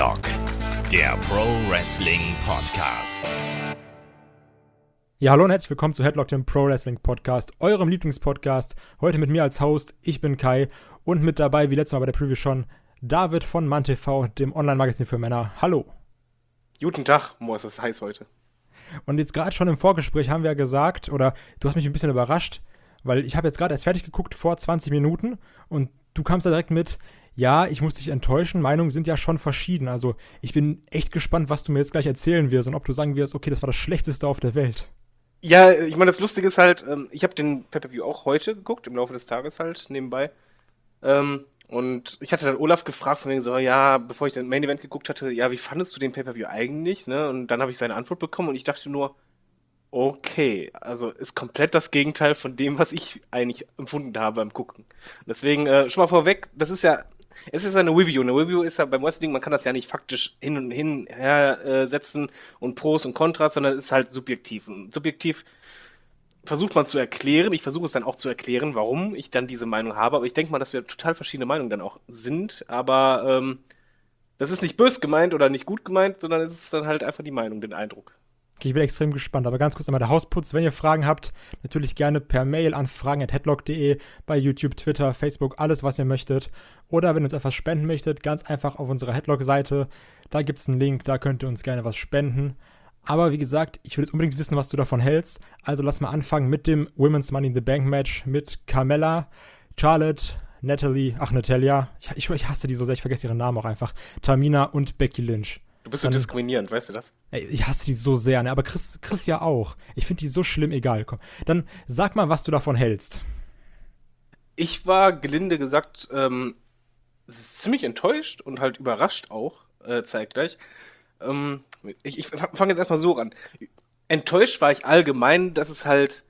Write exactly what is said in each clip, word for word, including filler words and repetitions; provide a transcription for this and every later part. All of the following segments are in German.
Headlock, der Pro Wrestling Podcast. Ja, hallo und herzlich willkommen zu Headlock, dem Pro Wrestling Podcast, eurem Lieblingspodcast. Heute mit mir als Host, ich bin Kai und mit dabei, wie letztes Mal bei der Preview schon, David von MannTV, dem Online-Magazin für Männer. Hallo. Guten Tag, boah, ist das heiß heute. Und jetzt gerade schon im Vorgespräch haben wir ja gesagt, oder du hast mich ein bisschen überrascht, weil ich habe jetzt gerade erst fertig geguckt vor zwanzig Minuten und du kamst da direkt mit, ja, ich muss dich enttäuschen, Meinungen sind ja schon verschieden. Also ich bin echt gespannt, was du mir jetzt gleich erzählen wirst und ob du sagen wirst, okay, das war das Schlechteste auf der Welt. Ja, ich meine, das Lustige ist halt, ähm, ich habe den Pay-Per-View auch heute geguckt, im Laufe des Tages halt, nebenbei. Ähm, und ich hatte dann Olaf gefragt, von wegen so, ja, bevor ich den Main Event geguckt hatte, ja, wie fandest du den Pay-Per-View eigentlich, ne? Und dann habe ich seine Antwort bekommen und ich dachte nur, okay, also ist komplett das Gegenteil von dem, was ich eigentlich empfunden habe beim Gucken. Deswegen, äh, schon mal vorweg, das ist ja, es ist eine Review. Eine Review ist ja beim Wrestling, man kann das ja nicht faktisch hin und hin her äh, setzen und Pros und Kontras, sondern es ist halt subjektiv. Und subjektiv versucht man zu erklären, ich versuche es dann auch zu erklären, warum ich dann diese Meinung habe, aber ich denke mal, dass wir total verschiedene Meinungen dann auch sind, aber ähm, das ist nicht böse gemeint oder nicht gut gemeint, sondern es ist dann halt einfach die Meinung, den Eindruck. Okay, ich bin extrem gespannt, aber ganz kurz einmal der Hausputz. Wenn ihr Fragen habt, natürlich gerne per Mail an fragen at headlock punkt de, bei YouTube, Twitter, Facebook, alles, was ihr möchtet. Oder wenn ihr uns etwas spenden möchtet, ganz einfach auf unserer Headlock-Seite. Da gibt es einen Link, da könnt ihr uns gerne was spenden. Aber wie gesagt, ich will jetzt unbedingt wissen, was du davon hältst. Also lass mal anfangen mit dem Women's Money in the Bank Match mit Carmella, Charlotte, Natalie, ach Natalia, ich, ich, ich hasse die so sehr, ich vergesse ihren Namen auch einfach, Tamina und Becky Lynch. Du bist so Dann, diskriminierend, weißt du das? Ey, ich hasse die so sehr, ne? Aber Chris, Chris ja auch. Ich finde die so schlimm, egal. Komm. Dann sag mal, was du davon hältst. Ich war, gelinde gesagt, ähm, ziemlich enttäuscht und halt überrascht auch, äh, zeitgleich. Ähm, ich ich fange jetzt erstmal so an. Enttäuscht war ich allgemein, dass es halt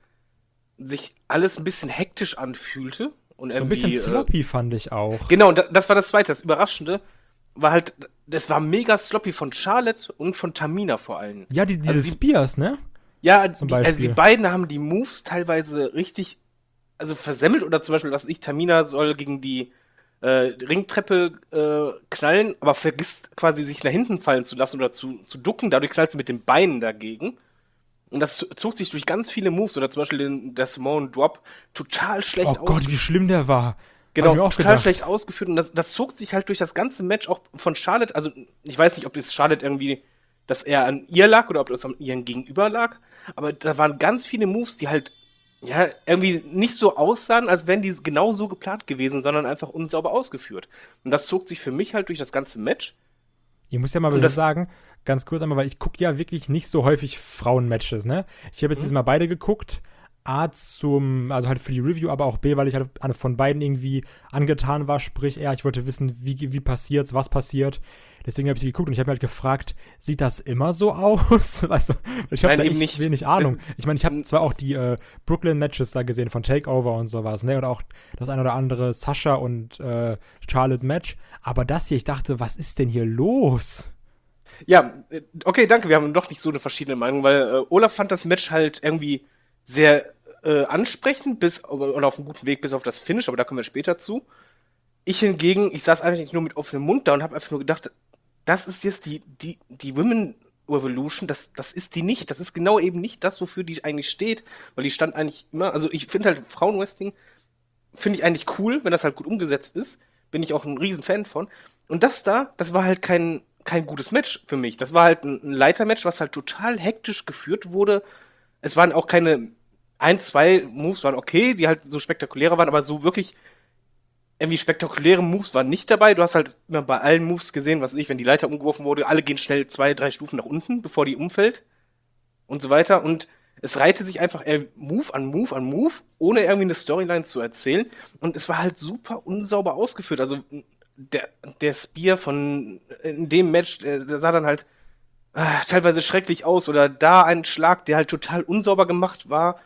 sich alles ein bisschen hektisch anfühlte. Und So ein bisschen sloppy äh, fand ich auch. Genau, und das war das Zweite, das Überraschende. War halt, das war mega sloppy von Charlotte und von Tamina vor allem. Ja, die, diese also die, Spears, ne? Ja, die, also die beiden haben die Moves teilweise richtig, also versemmelt oder zum Beispiel, was ich, Tamina soll gegen die äh, Ringtreppe äh, knallen, aber vergisst quasi sich nach hinten fallen zu lassen oder zu, zu ducken, dadurch knallt sie mit den Beinen dagegen. Und das zog sich durch ganz viele Moves oder zum Beispiel den, der Simone Drop total schlecht aus. Oh Gott, wie schlimm der war. Genau, total gedacht. schlecht ausgeführt und das, das zog sich halt durch das ganze Match auch von Charlotte, also ich weiß nicht, ob es Charlotte irgendwie, dass er an ihr lag oder ob es an ihren Gegenüber lag, aber da waren ganz viele Moves, die halt, ja, irgendwie nicht so aussahen, als wären die genau so geplant gewesen, sondern einfach unsauber ausgeführt. Und das zog sich für mich halt durch das ganze Match. Ich muss ja mal das sagen, ganz kurz einmal, weil ich gucke ja wirklich nicht so häufig Frauen-Matches, ne? Ich habe jetzt mhm. diesmal beide geguckt. A zum, also halt für die Review, aber auch B, weil ich halt von beiden irgendwie angetan war, sprich, ja, ich wollte wissen, wie, wie passiert's, was passiert. Deswegen habe ich geguckt und ich habe mir halt gefragt, sieht das immer so aus? Weißt du, ich habe da echt nicht. wenig Ahnung. Ich meine, ich habe zwar auch die äh, Brooklyn-Matches da gesehen von Takeover und sowas, ne, und auch das ein oder andere Sasha und äh, Charlotte-Match, aber das hier, ich dachte, was ist denn hier los? Ja, okay, danke, wir haben doch nicht so eine verschiedene Meinung, weil äh, Olaf fand das Match halt irgendwie sehr äh, ansprechend, bis, oder auf einem guten Weg bis auf das Finish, aber da kommen wir später zu. Ich hingegen, ich saß eigentlich nur mit offenem Mund da und habe einfach nur gedacht, das ist jetzt die, die, die Women Revolution, das, das ist die nicht, das ist genau eben nicht das, wofür die eigentlich steht, weil die stand eigentlich immer, also ich finde halt Frauenwrestling, finde ich eigentlich cool, wenn das halt gut umgesetzt ist, bin ich auch ein riesen Fan von. Und das da, das war halt kein, kein gutes Match für mich, das war halt ein, ein Leitermatch, was halt total hektisch geführt wurde. Es waren auch keine ein, zwei Moves waren okay, die halt so spektakulärer waren, aber so wirklich irgendwie spektakuläre Moves waren nicht dabei. Du hast halt immer bei allen Moves gesehen, was weiß ich, wenn die Leiter umgeworfen wurde, alle gehen schnell zwei, drei Stufen nach unten, bevor die umfällt und so weiter. Und es reihte sich einfach Move an Move an Move, ohne irgendwie eine Storyline zu erzählen. Und es war halt super unsauber ausgeführt. Also der, der Spear von in dem Match, der, der sah dann halt äh, teilweise schrecklich aus. Oder da ein Schlag, der halt total unsauber gemacht war.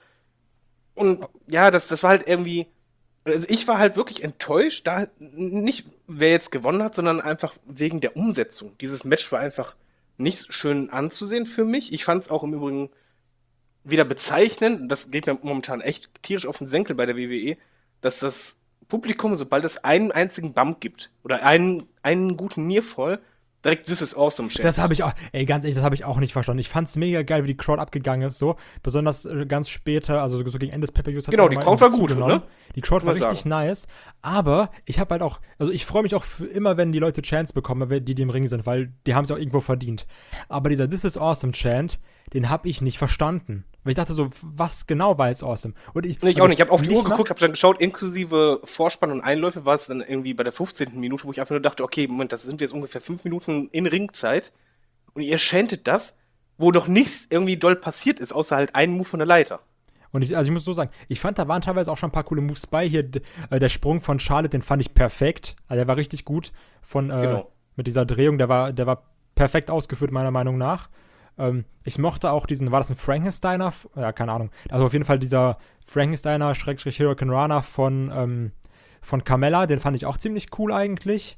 Und ja, das, das war halt irgendwie, also ich war halt wirklich enttäuscht, da nicht, wer jetzt gewonnen hat, sondern einfach wegen der Umsetzung. Dieses Match war einfach nicht schön anzusehen für mich. Ich fand es auch im Übrigen wieder bezeichnend, das geht mir momentan echt tierisch auf den Senkel bei der W W E, dass das Publikum, sobald es einen einzigen Bump gibt oder einen, einen guten Nearfall, direkt This is Awesome Chant. Das habe ich auch, ey, ganz ehrlich, das habe ich auch nicht verstanden. Ich fand's mega geil, wie die Crowd abgegangen ist, so. Besonders äh, ganz später, also so gegen Ende des Pay-Per-Views. Genau, die Crowd war gut, ne? Die Crowd war richtig sagen. nice. Aber ich habe halt auch, also ich freue mich auch für immer, wenn die Leute Chants bekommen, die, die im Ring sind, weil die haben es auch irgendwo verdient. Aber dieser This is Awesome Chant, den habe ich nicht verstanden. Weil ich dachte so, was genau war jetzt awesome? Und ich, nee, ich also, auch nicht. Ich habe auf die Uhr nach- geguckt, habe dann geschaut, inklusive Vorspann und Einläufe war es dann irgendwie bei der fünfzehnten Minute, wo ich einfach nur dachte, okay, Moment, das sind jetzt ungefähr fünf Minuten in Ringzeit. Und ihr chantet das, wo doch nichts irgendwie doll passiert ist, außer halt ein Move von der Leiter. Und ich, also ich muss so sagen, ich fand, da waren teilweise auch schon ein paar coole Moves bei. Hier, d- äh, der Sprung von Charlotte, den fand ich perfekt. Also der war richtig gut. Von, äh, Genau. mit dieser Drehung, der war, der war perfekt ausgeführt, meiner Meinung nach. Ähm, ich mochte auch diesen, war das ein Frankensteiner? F- Ja, keine Ahnung. Also auf jeden Fall dieser Frankensteiner Schrägstrich Hurricane Rana von, ähm, von Carmella, den fand ich auch ziemlich cool eigentlich.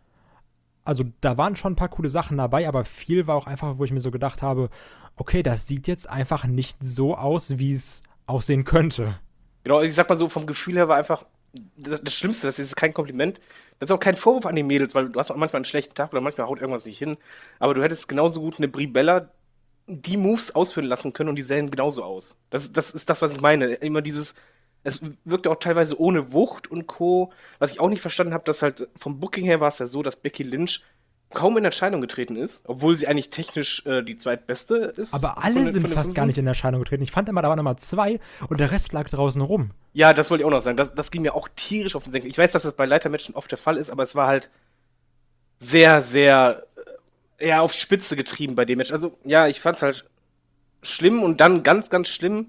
Also da waren schon ein paar coole Sachen dabei, aber viel war auch einfach, wo ich mir so gedacht habe, okay, das sieht jetzt einfach nicht so aus, wie es aussehen könnte. Genau, ich sag mal so, vom Gefühl her war einfach das, das Schlimmste, das ist kein Kompliment. Das ist auch kein Vorwurf an die Mädels, weil du hast auch manchmal einen schlechten Tag oder manchmal haut irgendwas nicht hin. Aber du hättest genauso gut eine Brie Bella die Moves ausführen lassen können und die sehen genauso aus. Das, das ist das, was ich meine. Immer dieses, es wirkte auch teilweise ohne Wucht und Co. Was ich auch nicht verstanden habe, dass halt vom Booking her war es ja so, dass Becky Lynch kaum in Erscheinung getreten ist, obwohl sie eigentlich technisch äh, die zweitbeste ist. Aber alle von den- sind von den fast fünf. gar nicht in Erscheinung getreten. Ich fand immer, da waren immer zwei und der Rest lag draußen rum. Ja, das wollte ich auch noch sagen. Das, das ging mir auch tierisch auf den Senkel. Ich weiß, dass das bei Leitermatchen oft der Fall ist, aber es war halt sehr, sehr äh, eher auf die Spitze getrieben bei dem Match. Also, ja, ich fand's halt schlimm und dann ganz, ganz schlimm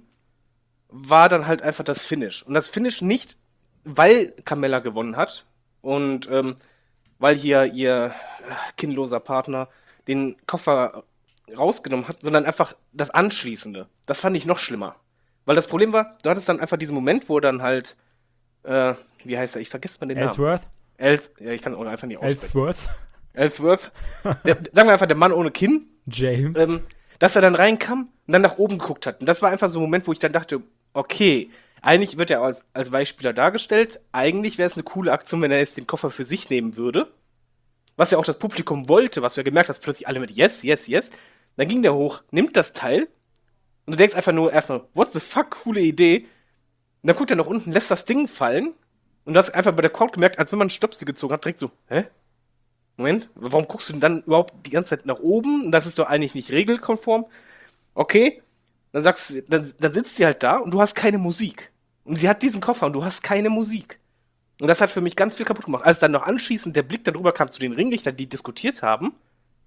war dann halt einfach das Finish. Und das Finish nicht, weil Carmella gewonnen hat und ähm, weil hier ihr äh, kinnloser Partner den Koffer rausgenommen hat, sondern einfach das Anschließende. Das fand ich noch schlimmer. Weil das Problem war, du hattest dann einfach diesen Moment, wo dann halt, äh, wie heißt er? Ich vergesse mal den Namen. Ellsworth? Elf, ja, ich kann auch einfach nicht aussprechen. Ellsworth? Ellsworth. Der, sagen wir einfach, der Mann ohne Kinn. James? Ähm, dass er dann reinkam und dann nach oben geguckt hat. Und das war einfach so ein Moment, wo ich dann dachte, okay, eigentlich wird er als, als Weichspieler dargestellt. Eigentlich wäre es eine coole Aktion, wenn er jetzt den Koffer für sich nehmen würde. Was ja auch das Publikum wollte, was du ja gemerkt hast, plötzlich alle mit Yes, Yes, Yes. Dann ging der hoch, nimmt das Teil und du denkst einfach nur erstmal, what the fuck, coole Idee. Und dann guckt er nach unten, lässt das Ding fallen und du hast einfach bei der Crowd gemerkt, als wenn man einen Stöpsel gezogen hat, direkt so, hä? Moment, warum guckst du denn dann überhaupt die ganze Zeit nach oben? Das ist doch eigentlich nicht regelkonform. Okay, dann sagst du, dann, dann sitzt sie halt da und du hast keine Musik. Und sie hat diesen Koffer und du hast keine Musik. Und das hat für mich ganz viel kaputt gemacht. Als dann noch anschließend der Blick darüber kam zu den Ringlichtern, die diskutiert haben,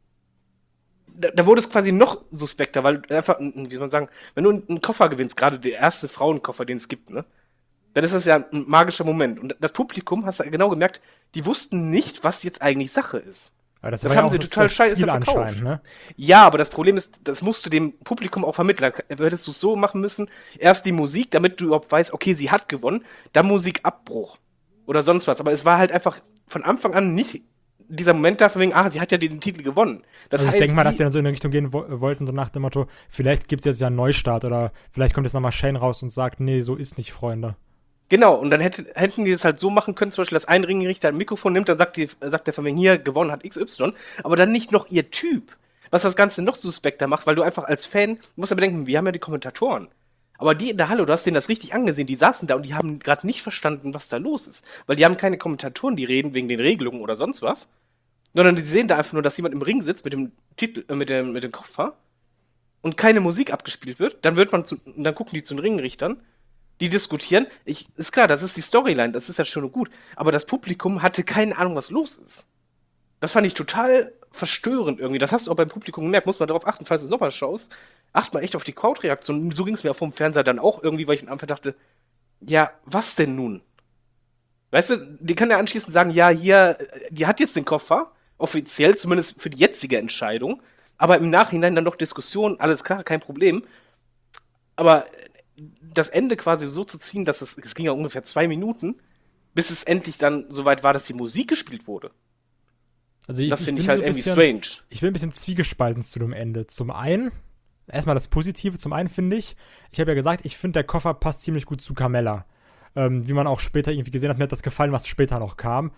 da, da wurde es quasi noch suspekter, weil du einfach, wie soll man sagen, wenn du einen Koffer gewinnst, gerade der erste Frauenkoffer, den es gibt, ne, dann ist das ja ein magischer Moment. Und das Publikum, hast du genau gemerkt, die wussten nicht, was jetzt eigentlich Sache ist. Aber das das war ja haben auch sie das- total das scheiße Ziel verkauft. anscheinend, ne? Ja, aber das Problem ist, das musst du dem Publikum auch vermitteln. Da hättest du es so machen müssen, erst die Musik, damit du überhaupt weißt, okay, sie hat gewonnen, dann Musikabbruch oder sonst was. Aber es war halt einfach von Anfang an nicht dieser Moment da, von wegen, ah, sie hat ja den Titel gewonnen. Das Also ich heißt, denke mal, dass die- sie dann so in die Richtung gehen wo wollten, so nach dem Motto, vielleicht gibt es jetzt ja einen Neustart oder vielleicht kommt jetzt nochmal Shane raus und sagt, nee, so ist nicht, Freunde. Genau, und dann hätte, hätten die das halt so machen können, zum Beispiel, dass ein Ringrichter ein Mikrofon nimmt, dann sagt, die, sagt der von wegen, hier, gewonnen hat X Y, aber dann nicht noch ihr Typ, was das Ganze noch suspekter macht, weil du einfach als Fan, du musst ja bedenken, wir haben ja die Kommentatoren. Aber die in der Halle, du hast denen das richtig angesehen, die saßen da und die haben gerade nicht verstanden, was da los ist. Weil die haben keine Kommentatoren, die reden wegen den Regelungen oder sonst was, sondern die sehen da einfach nur, dass jemand im Ring sitzt mit dem Titel, äh, mit dem, mit dem Koffer und keine Musik abgespielt wird. Dann wird man zu, dann gucken die zu den Ringrichtern, die diskutieren. Ich, ist klar, das ist die Storyline, das ist ja schon gut. Aber das Publikum hatte keine Ahnung, was los ist. Das fand ich total verstörend irgendwie. Das hast du auch beim Publikum gemerkt. Muss man darauf achten, falls du es nochmal schaust. Acht mal echt auf die Crowd-Reaktion. So ging es mir auch vom Fernseher dann auch irgendwie, weil ich einfach dachte, ja, was denn nun? Weißt du, die kann ja anschließend sagen, ja, hier, die hat jetzt den Koffer, offiziell, zumindest für die jetzige Entscheidung. Aber im Nachhinein dann noch Diskussion, alles klar, kein Problem. Aber das Ende quasi so zu ziehen, dass es, es ging ja ungefähr zwei Minuten, bis es endlich dann soweit war, dass die Musik gespielt wurde. Also ich, Das finde ich bin halt so ein irgendwie bisschen- strange. Ich bin ein bisschen zwiegespalten zu dem Ende. Zum einen, erstmal das Positive, zum einen finde ich, ich habe ja gesagt, ich finde, der Koffer passt ziemlich gut zu Carmella. Ähm, wie man auch später irgendwie gesehen hat, mir hat das gefallen, was später noch kam.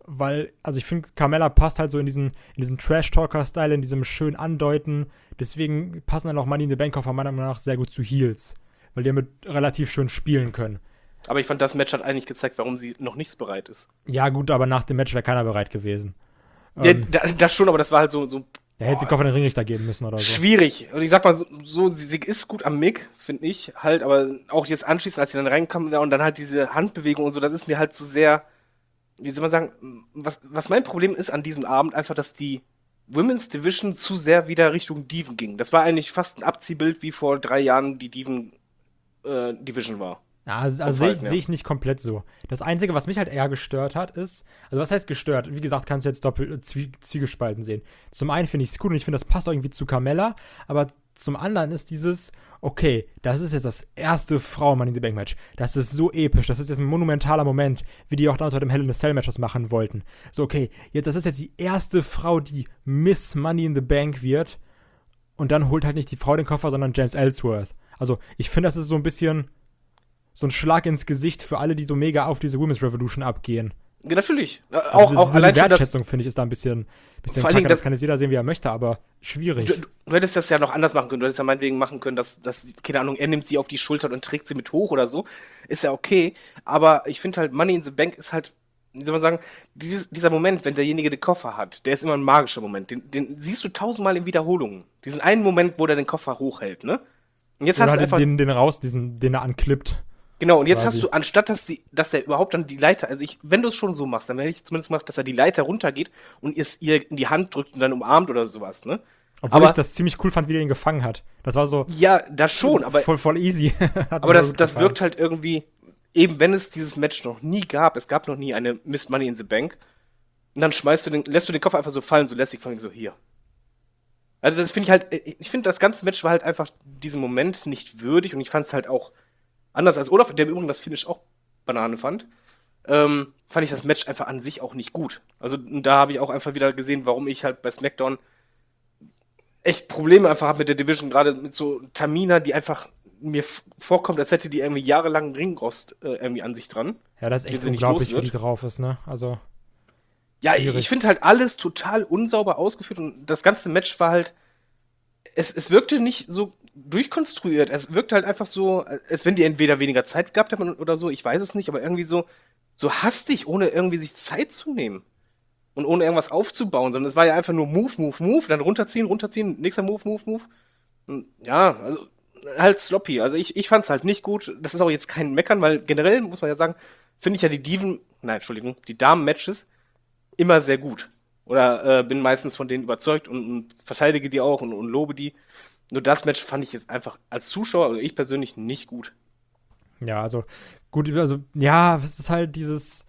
weil, also ich finde, Carmella passt halt so in diesen, in diesen Trash-Talker-Style, in diesem schönen Andeuten. Deswegen passen dann auch Money in the Bank-Koffer meiner Meinung nach sehr gut zu Heels, weil die damit relativ schön spielen können. Aber ich fand, das Match hat eigentlich gezeigt, warum sie noch nicht bereit ist. Ja, gut, aber nach dem Match wäre keiner bereit gewesen. Ja, ähm, das schon, aber das war halt so. so da hätte sie Koffer den Ringrichter geben müssen oder so. Schwierig. Und ich sag mal, so, so sie, sie ist gut am Mick, finde ich, halt, aber auch jetzt anschließend, als sie dann reinkam und dann halt diese Handbewegung und so, das ist mir halt zu so sehr. Wie soll man sagen, was, was mein Problem ist an diesem Abend, einfach, dass die Women's Division zu sehr wieder Richtung Diven ging. Das war eigentlich fast ein Abziehbild, wie vor drei Jahren die Diven äh, Division war. Ja, also, also sehe ich, seh ich nicht komplett so. Das Einzige, was mich halt eher gestört hat, ist, also was heißt gestört? Wie gesagt, kannst du jetzt doppelt zwie, zwiegespalten sehen. Zum einen finde ich es cool und ich finde, das passt auch irgendwie zu Carmella, aber zum anderen ist dieses, okay, das ist jetzt das erste Frauen-Money in the Bank-Match. Das ist so episch, das ist jetzt ein monumentaler Moment, wie die auch damals bei dem Hell in a Cell-Match das machen wollten. So, okay, jetzt, das ist jetzt die erste Frau, die Miss Money in the Bank wird und dann holt halt nicht die Frau den Koffer, sondern James Ellsworth. Also, ich finde, das ist so ein bisschen so ein Schlag ins Gesicht für alle, die so mega auf diese Women's Revolution abgehen. Ja, natürlich. Also auch das, auch die allein Wertschätzung, finde ich, ist da ein bisschen, bisschen vor allen kacke. Dingen, Das, das kann jetzt jeder sehen, wie er möchte, aber schwierig. Du, du hättest das ja noch anders machen können. Du hättest ja meinetwegen machen können, dass, dass, keine Ahnung, er nimmt sie auf die Schultern und trägt sie mit hoch oder so. Ist ja okay. Aber ich finde halt, Money in the Bank ist halt, wie soll man sagen, dieses, dieser Moment, wenn derjenige den Koffer hat, der ist immer ein magischer Moment. Den, den siehst du tausendmal in Wiederholungen. Diesen einen Moment, wo der den Koffer hochhält, ne? Und jetzt Oder hast halt du einfach den, den raus, diesen, den er anklippt. Genau, und jetzt quasi. hast du, anstatt dass, die, dass der überhaupt dann die Leiter, also ich, wenn du es schon so machst, dann hätte ich zumindest gemacht, dass er die Leiter runtergeht und es ihr in die Hand drückt und dann umarmt oder sowas, ne? Obwohl aber, ich das ziemlich cool fand, wie er ihn gefangen hat. Das war so. Ja, das schon, aber. Voll, voll easy. aber das, das wirkt halt irgendwie, eben wenn es dieses Match noch nie gab, es gab noch nie eine Miss Money in the Bank, und dann schmeißt du den, lässt du den Koffer einfach so fallen, so lässig von ihm so hier. Also das finde ich halt, ich finde, das ganze Match war halt einfach diesem Moment nicht würdig und ich fand es halt auch anders als Olaf, der im Übrigen das Finish auch Banane fand, ähm, fand ich das Match einfach an sich auch nicht gut. Also da habe ich auch einfach wieder gesehen, warum ich halt bei SmackDown echt Probleme einfach habe mit der Division, gerade mit so Tamina, die einfach mir vorkommt, als hätte die irgendwie jahrelang Ringrost äh, irgendwie an sich dran. Ja, das ist echt unglaublich, wie die drauf ist, ne? Also ja, schwierig. Ich finde halt alles total unsauber ausgeführt und das ganze Match war halt, es, es wirkte nicht so durchkonstruiert. Es wirkt halt einfach so, als wenn die entweder weniger Zeit gehabt haben oder so, ich weiß es nicht, aber irgendwie so, so hastig, ohne irgendwie sich Zeit zu nehmen. Und ohne irgendwas aufzubauen, sondern es war ja einfach nur Move, Move, Move, dann runterziehen, runterziehen, nächster Move, Move, Move. Und ja, also halt sloppy. Also ich, ich fand's halt nicht gut. Das ist auch jetzt kein Meckern, weil generell, muss man ja sagen, finde ich ja die Diven, nein, Entschuldigung, die Damen-Matches immer sehr gut. Oder äh, bin meistens von denen überzeugt und, und verteidige die auch und, und lobe die. Nur das Match fand ich jetzt einfach als Zuschauer, also ich persönlich, nicht gut. Ja, also gut, also ja, es ist halt dieses,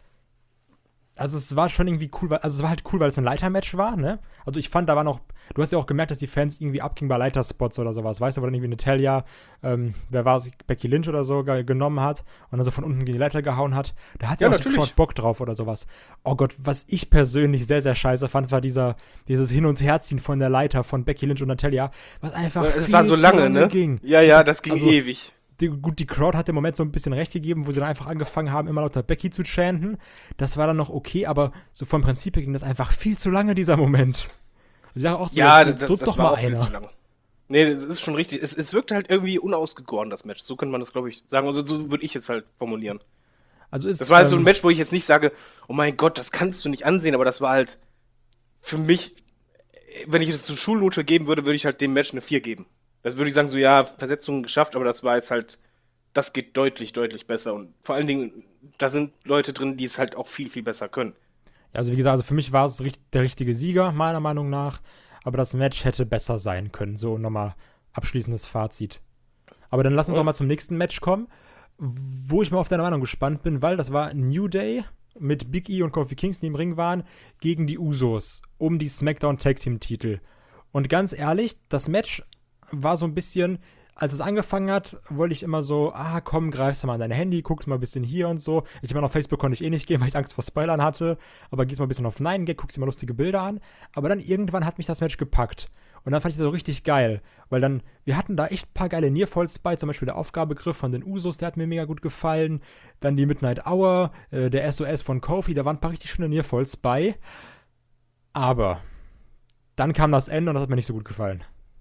also es war schon irgendwie cool, weil, also es war halt cool, weil es ein Leitermatch war, ne? Also ich fand, da war noch, du hast ja auch gemerkt, dass die Fans irgendwie abgingen bei Leiterspots oder sowas, weißt du, wo dann irgendwie Natalia, ähm, wer war es, Becky Lynch oder so, ge- genommen hat und dann so von unten gegen die Leiter gehauen hat. Da hat ja auch die Crowd Bock drauf oder sowas. Oh Gott, was ich persönlich sehr, sehr scheiße fand, war dieser, dieses Hin- und Herziehen von der Leiter von Becky Lynch und Natalia, was einfach Es viel war so lange, lange ne? ging. Ja, ja, das ging also, ewig. Die, gut, die Crowd hat im Moment so ein bisschen recht gegeben, wo sie dann einfach angefangen haben, immer lauter Becky zu chanten. Das war dann noch okay, aber so vom Prinzip her ging das einfach viel zu lange, dieser Moment. Ich sage auch so, ja, jetzt, jetzt das, drückt das doch war mal auch einer. viel zu lang. Nee, das ist schon richtig. Es, es wirkt halt irgendwie unausgegoren, das Match. So könnte man das, glaube ich, sagen. Also so würde ich es halt formulieren. Also ist, das war halt ähm, so ein Match, wo ich jetzt nicht sage, oh mein Gott, das kannst du nicht ansehen, aber das war halt für mich, wenn ich es zur Schulnote geben würde, würde ich halt dem Match eine vier geben. Das würde ich sagen, so ja, Versetzung geschafft, aber das war jetzt halt, das geht deutlich, deutlich besser. Und vor allen Dingen, da sind Leute drin, die es halt auch viel, viel besser können. Ja, also wie gesagt, also für mich war es der richtige Sieger, meiner Meinung nach. Aber das Match hätte besser sein können. So, nochmal abschließendes Fazit. Aber dann lass uns Ja. doch mal zum nächsten Match kommen, wo ich mal auf deine Meinung gespannt bin, weil das war New Day mit Big E und Kofi Kingston, die im Ring waren, gegen die Usos um die SmackDown Tag Team Titel. Und ganz ehrlich, das Match war so ein bisschen, als es angefangen hat, wollte ich immer so, ah komm, greifst du mal an dein Handy, guckst mal ein bisschen hier und so. Ich meine, auf Facebook konnte ich eh nicht gehen, weil ich Angst vor Spoilern hatte, aber gehst mal ein bisschen auf Nein, guckst dir mal lustige Bilder an. Aber dann irgendwann hat mich das Match gepackt. Und dann fand ich das so richtig geil, weil dann, wir hatten da echt ein paar geile Nearfalls bei, zum Beispiel der Aufgabegriff von den Usos, der hat mir mega gut gefallen. Dann die Midnight Hour, äh, der S O S von Kofi, da waren ein paar richtig schöne Nearfalls bei. Aber dann kam das Ende und das hat mir nicht so gut gefallen.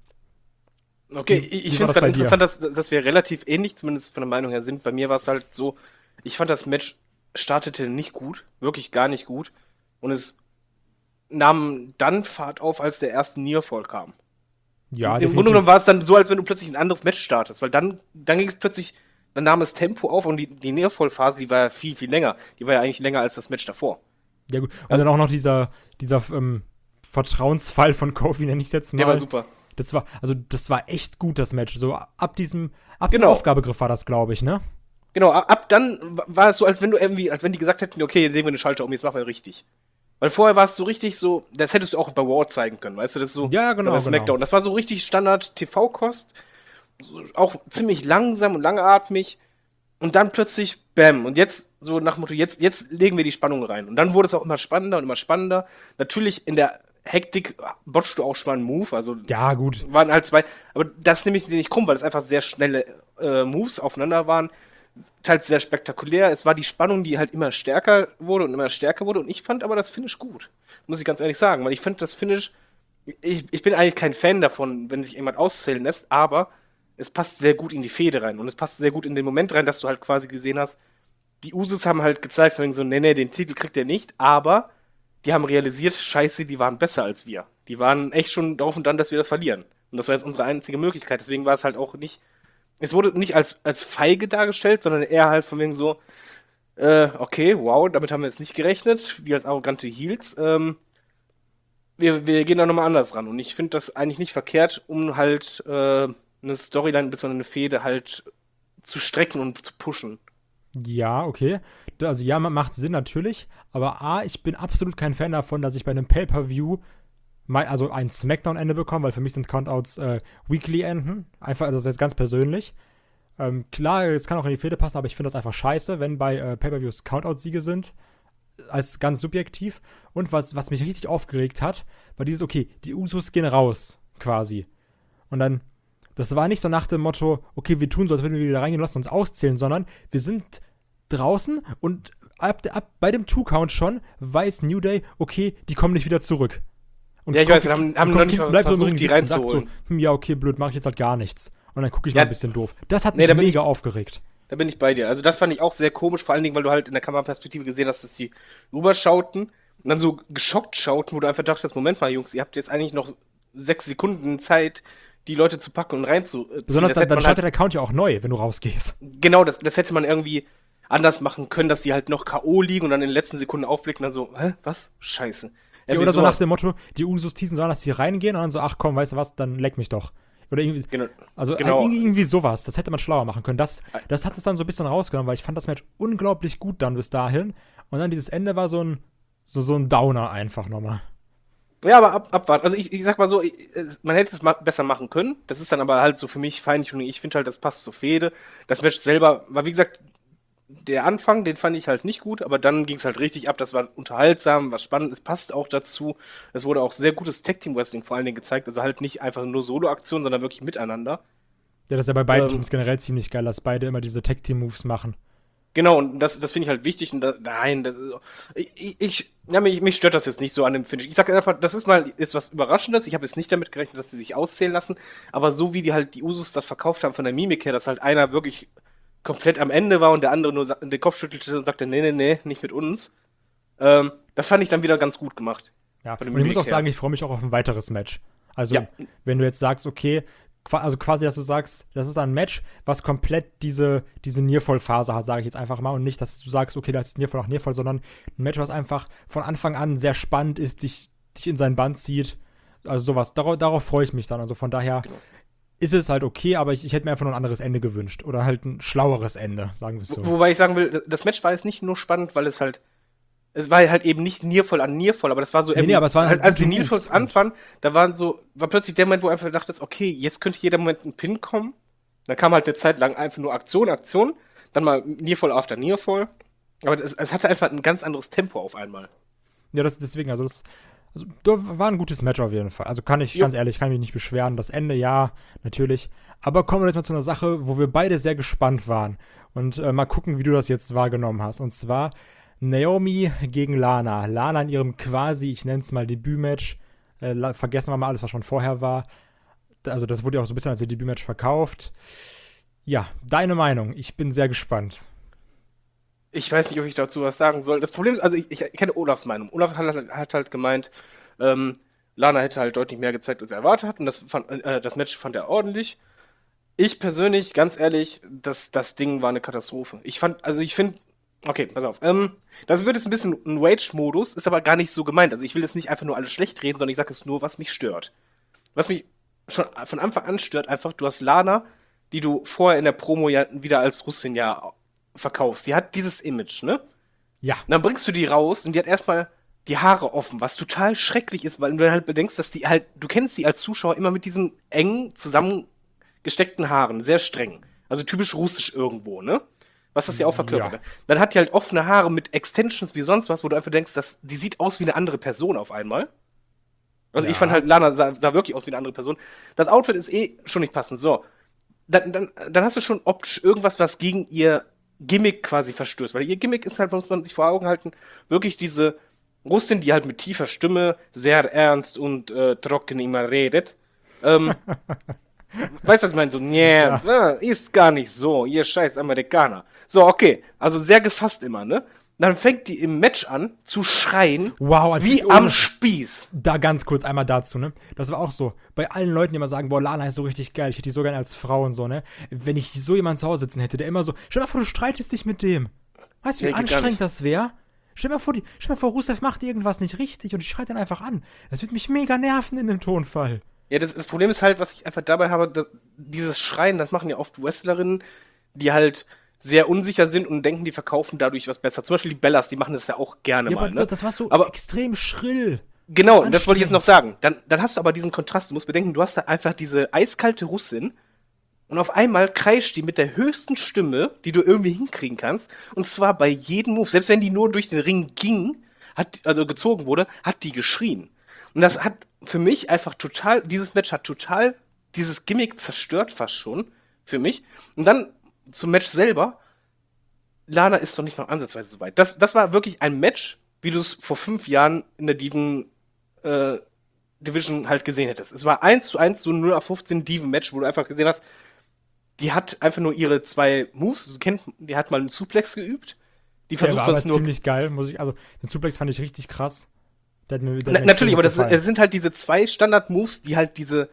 Okay, ich, ich finde es gerade interessant, dass, dass wir relativ ähnlich, zumindest von der Meinung her, sind. Bei mir war es halt so, ich fand das Match startete nicht gut, wirklich gar nicht gut. Und es nahm dann Fahrt auf, als der erste Nearfall kam. Ja, Im Grunde genommen war es dann so, als wenn du plötzlich ein anderes Match startest, weil dann, dann ging es plötzlich, dann nahm es Tempo auf und die, die Nearfall-Phase, die war ja viel, viel länger. Die war ja eigentlich länger als das Match davor. Ja gut, und dann auch noch dieser, dieser ähm, Vertrauensfall von Kofi, nenne ich es jetzt mal. Der war super. Das war, also das war echt gut, das Match. So ab diesem, ab genau. dem Aufgabegriff war das, glaube ich, ne? Genau, ab dann war es so, als wenn du irgendwie, als wenn die gesagt hätten, okay, jetzt legen wir eine Schalter um, jetzt machen wir richtig. Weil vorher war es so richtig so, das hättest du auch bei Raw zeigen können, weißt du, das ist so, ja, genau, bei SmackDown. Genau. Das war so richtig Standard-T V-Kost, so, auch ziemlich langsam und langatmig und dann plötzlich, bam, und jetzt so nach dem Motto, jetzt, jetzt legen wir die Spannung rein. Und dann wurde es auch immer spannender und immer spannender. Natürlich in der Hektik botschst du auch schon mal einen Move, also ja, gut. Waren halt zwei, aber das nehme ich dir nicht krumm, weil es einfach sehr schnelle äh, Moves aufeinander waren. Teils sehr spektakulär. Es war die Spannung, die halt immer stärker wurde und immer stärker wurde. Und ich fand aber das Finish gut. Muss ich ganz ehrlich sagen. Weil ich finde das Finish, ich, ich bin eigentlich kein Fan davon, wenn sich jemand auszählen lässt, aber es passt sehr gut in die Fehde rein. Und es passt sehr gut in den Moment rein, dass du halt quasi gesehen hast, die Usos haben halt gezeigt, von wegen so, nee, nee, den Titel kriegt er nicht, aber die haben realisiert, scheiße, die waren besser als wir. Die waren echt schon drauf und dran, dass wir das verlieren. Und das war jetzt unsere einzige Möglichkeit. Deswegen war es halt auch nicht, es wurde nicht als, als feige dargestellt, sondern eher halt von wegen so, äh, okay, wow, damit haben wir jetzt nicht gerechnet, wir als arrogante Heels, ähm, wir, wir gehen da nochmal anders ran. Und ich finde das eigentlich nicht verkehrt, um halt äh, eine Storyline bzw. eine Fehde halt zu strecken und zu pushen. Ja, okay. Also ja, macht Sinn natürlich, aber A, ich bin absolut kein Fan davon, dass ich bei einem Pay-Per-View mal, also ein Smackdown-Ende bekomme, weil für mich sind Countouts äh, Weekly-Enden. Einfach, also das ist jetzt ganz persönlich. Ähm, klar, es kann auch in die Fehde passen, aber ich finde das einfach scheiße, wenn bei äh, Pay-Per-Views Countout-Siege sind, als ganz subjektiv. Und was, was mich richtig aufgeregt hat, war dieses, okay, die Usos gehen raus, quasi. Und dann, das war nicht so nach dem Motto, okay, wir tun so, als würden wir wieder reingehen, lassen uns auszählen, sondern wir sind draußen und ab, ab bei dem Two-Count schon weiß New Day, okay, die kommen nicht wieder zurück. Und ja, ich Kofi, weiß, haben, haben noch nicht bleibt versucht, so die reinzuholen. So, hm, ja, okay, blöd, mache ich jetzt halt gar nichts. Und dann gucke ich ja, mal ein bisschen doof. Das hat nee, mich mega ich, aufgeregt. Da bin ich bei dir. Also das fand ich auch sehr komisch, vor allen Dingen, weil du halt in der Kameraperspektive gesehen hast, dass die rüberschauten und dann so geschockt schauten, wo du einfach dachtest, Moment mal, Jungs, ihr habt jetzt eigentlich noch sechs Sekunden Zeit, die Leute zu packen und reinzuziehen. Besonders dann, dann startet halt, der Count ja auch neu, wenn du rausgehst. Genau, das, das hätte man irgendwie anders machen können, dass die halt noch K O liegen und dann in den letzten Sekunden aufblicken und dann so, hä, was? Scheiße. Ja, oder so nach dem Motto, die Usos teasen sollen, dass die reingehen und dann so, ach komm, weißt du was, dann leck mich doch. Oder irgendwie, genau, also genau. Halt irgendwie sowas, das hätte man schlauer machen können. Das, das hat es dann so ein bisschen rausgenommen, weil ich fand das Match unglaublich gut dann bis dahin. Und dann dieses Ende war so ein, so, so ein Downer einfach nochmal. Ja, aber ab, abwarten. Also ich, ich sag mal so, ich, man hätte es ma- besser machen können. Das ist dann aber halt so für mich feinlich und ich finde halt, das passt zur Fehde. Das Match selber war, wie gesagt, der Anfang, den fand ich halt nicht gut, aber dann ging es halt richtig ab. Das war unterhaltsam, war spannend, es passt auch dazu. Es wurde auch sehr gutes Tag-Team-Wrestling vor allen Dingen gezeigt. Also halt nicht einfach nur Solo-Aktionen, sondern wirklich miteinander. Ja, das ist ja bei beiden ähm, Teams generell ziemlich geil, dass beide immer diese Tag-Team-Moves machen. Genau, und das, das finde ich halt wichtig. Und da, nein, das ist, ich, ich, ja, mich, mich stört das jetzt nicht so an dem Finish. Ich sag einfach, das ist mal ist was Überraschendes. Ich habe jetzt nicht damit gerechnet, dass die sich auszählen lassen. Aber so wie die halt die Usos das verkauft haben von der Mimik her, dass halt einer wirklich komplett am Ende war und der andere nur den Kopf schüttelte und sagte, nee, nee, nee, nicht mit uns. Ähm, das fand ich dann wieder ganz gut gemacht. Ja, und ich muss auch her. sagen, ich freue mich auch auf ein weiteres Match. Also, ja. wenn du jetzt sagst, okay, also quasi, dass du sagst, das ist ein Match, was komplett diese, diese Nearfall-Phase hat, sage ich jetzt einfach mal. Und nicht, dass du sagst, okay, das ist Nearfall nach Nearfall, sondern ein Match, was einfach von Anfang an sehr spannend ist, dich, dich in sein Band zieht. Also sowas, darauf, darauf freue ich mich dann. Also von daher genau. ist es halt okay, aber ich, ich hätte mir einfach nur ein anderes Ende gewünscht. Oder halt ein schlaueres Ende, sagen wir es so. Wo, wobei ich sagen will, das Match war jetzt nicht nur spannend, weil es halt es war halt eben nicht Nearfall an Nearfall, aber das war so nee, nee, aber es waren halt als die Nearfalls anfangen, da waren so, war plötzlich der Moment, wo einfach dachtest, okay, jetzt könnte jeder Moment ein Pin kommen. Dann kam halt eine Zeit lang einfach nur Aktion, Aktion, dann mal Nearfall after Nearfall. Aber es, es hatte einfach ein ganz anderes Tempo auf einmal. Ja, das deswegen, also das, Also, da war ein gutes Match auf jeden Fall. Also kann ich, jo. ganz ehrlich, kann mich nicht beschweren. Das Ende, ja, natürlich. Aber kommen wir jetzt mal zu einer Sache, wo wir beide sehr gespannt waren. Und äh, mal gucken, wie du das jetzt wahrgenommen hast. Und zwar Naomi gegen Lana. Lana in ihrem quasi, ich nenne es mal Debütmatch. Äh, vergessen wir mal alles, was schon vorher war. Also das wurde ja auch so ein bisschen als ihr Debütmatch verkauft. Ja, deine Meinung. Ich bin sehr gespannt. Ich weiß nicht, ob ich dazu was sagen soll. Das Problem ist, also ich, ich kenne Olafs Meinung. Olaf hat, hat halt gemeint, ähm, Lana hätte halt deutlich mehr gezeigt, als er erwartet hat. Und das, fand, äh, das Match fand er ordentlich. Ich persönlich, ganz ehrlich, das, das Ding war eine Katastrophe. Ich fand, also ich finde, okay, pass auf. Ähm, das wird jetzt ein bisschen ein Rage-Modus, ist aber gar nicht so gemeint. Also ich will jetzt nicht einfach nur alles schlecht reden, sondern ich sage es nur, was mich stört. Was mich schon von Anfang an stört, einfach, du hast Lana, die du vorher in der Promo ja wieder als Russin ja verkaufst. Die hat dieses Image, ne? Ja. Und dann bringst du die raus und die hat erstmal die Haare offen, was total schrecklich ist, weil du dann halt bedenkst, dass die halt, du kennst sie als Zuschauer immer mit diesen engen, zusammengesteckten Haaren, sehr streng. Also typisch russisch irgendwo, ne? Was das ja auch verkörpert. Ja. Dann hat die halt offene Haare mit Extensions wie sonst was, wo du einfach denkst, dass die sieht aus wie eine andere Person auf einmal. Also ja. Ich fand halt, Lana sah, sah wirklich aus wie eine andere Person. Das Outfit ist eh schon nicht passend. So, dann, dann, dann hast du schon optisch irgendwas, was gegen ihr Gimmick quasi verstößt. Weil ihr Gimmick ist halt, muss man sich vor Augen halten, wirklich diese Russin, die halt mit tiefer Stimme sehr ernst und äh, trocken immer redet. Ähm, weißt du, was ich meine? So, nee, ja. Ist gar nicht so, ihr scheiß Amerikaner. So, okay, also sehr gefasst immer, ne? Dann fängt die im Match an zu schreien, wow, also wie am Spieß. Da ganz kurz einmal dazu, ne? Das war auch so. Bei allen Leuten, die immer sagen, boah, Lana ist so richtig geil, ich hätte die so gerne als Frau und so, ne? Wenn ich so jemanden zu Hause sitzen hätte, der immer so, stell dir mal vor, du streitest dich mit dem. Weißt du, wie nee, anstrengend das wäre? Stell dir mal vor, die, stell dir mal vor, Rusev macht irgendwas nicht richtig und ich schreit dann einfach an. Das würde mich mega nerven in dem Tonfall. Ja, das, das Problem ist halt, was ich einfach dabei habe, dass dieses Schreien, das machen ja oft Wrestlerinnen, die halt sehr unsicher sind und denken, die verkaufen dadurch was besser. Zum Beispiel die Bellas, die machen das ja auch gerne ja, mal. Aber ne? Das war so aber, extrem schrill. Genau, das wollte ich jetzt noch sagen. Dann, dann hast du aber diesen Kontrast. Du musst bedenken, du hast da einfach diese eiskalte Russin und auf einmal kreischt die mit der höchsten Stimme, die du irgendwie hinkriegen kannst. Und zwar bei jedem Move. Selbst wenn die nur durch den Ring ging, hat, also gezogen wurde, hat die geschrien. Und das hat für mich einfach total, dieses Match hat total dieses Gimmick zerstört fast schon für mich. Und dann zum Match selber, Lana ist doch nicht mal ansatzweise so weit. Das, das war wirklich ein Match, wie du es vor fünf Jahren in der Diven äh, Division halt gesehen hättest. Es war eins zu eins so ein null auf fünfzehn Diven-Match, wo du einfach gesehen hast, die hat einfach nur ihre zwei Moves, du kennt, die hat mal einen Suplex geübt. Die versucht der war sonst aber nur ziemlich geil, muss ich, also den Suplex fand ich richtig krass. Der hat mir, der Na, natürlich, aber das, das sind halt diese zwei Standard-Moves, die halt diese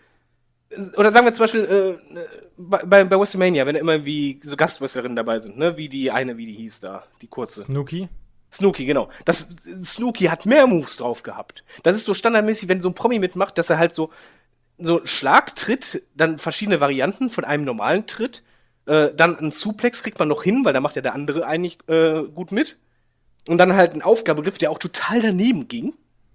oder sagen wir zum Beispiel äh, bei, bei WrestleMania, wenn immer wie so Gastwrestlerinnen dabei sind, ne, wie die eine, wie die hieß da, die kurze. Snooki? Snooki, genau. Das, Snooki hat mehr Moves drauf gehabt. Das ist so standardmäßig, wenn so ein Promi mitmacht, dass er halt so so Schlagtritt, dann verschiedene Varianten von einem normalen Tritt, äh, dann einen Suplex kriegt man noch hin, weil da macht ja der andere eigentlich äh, gut mit. Und dann halt ein Aufgabegriff, der auch total daneben ging,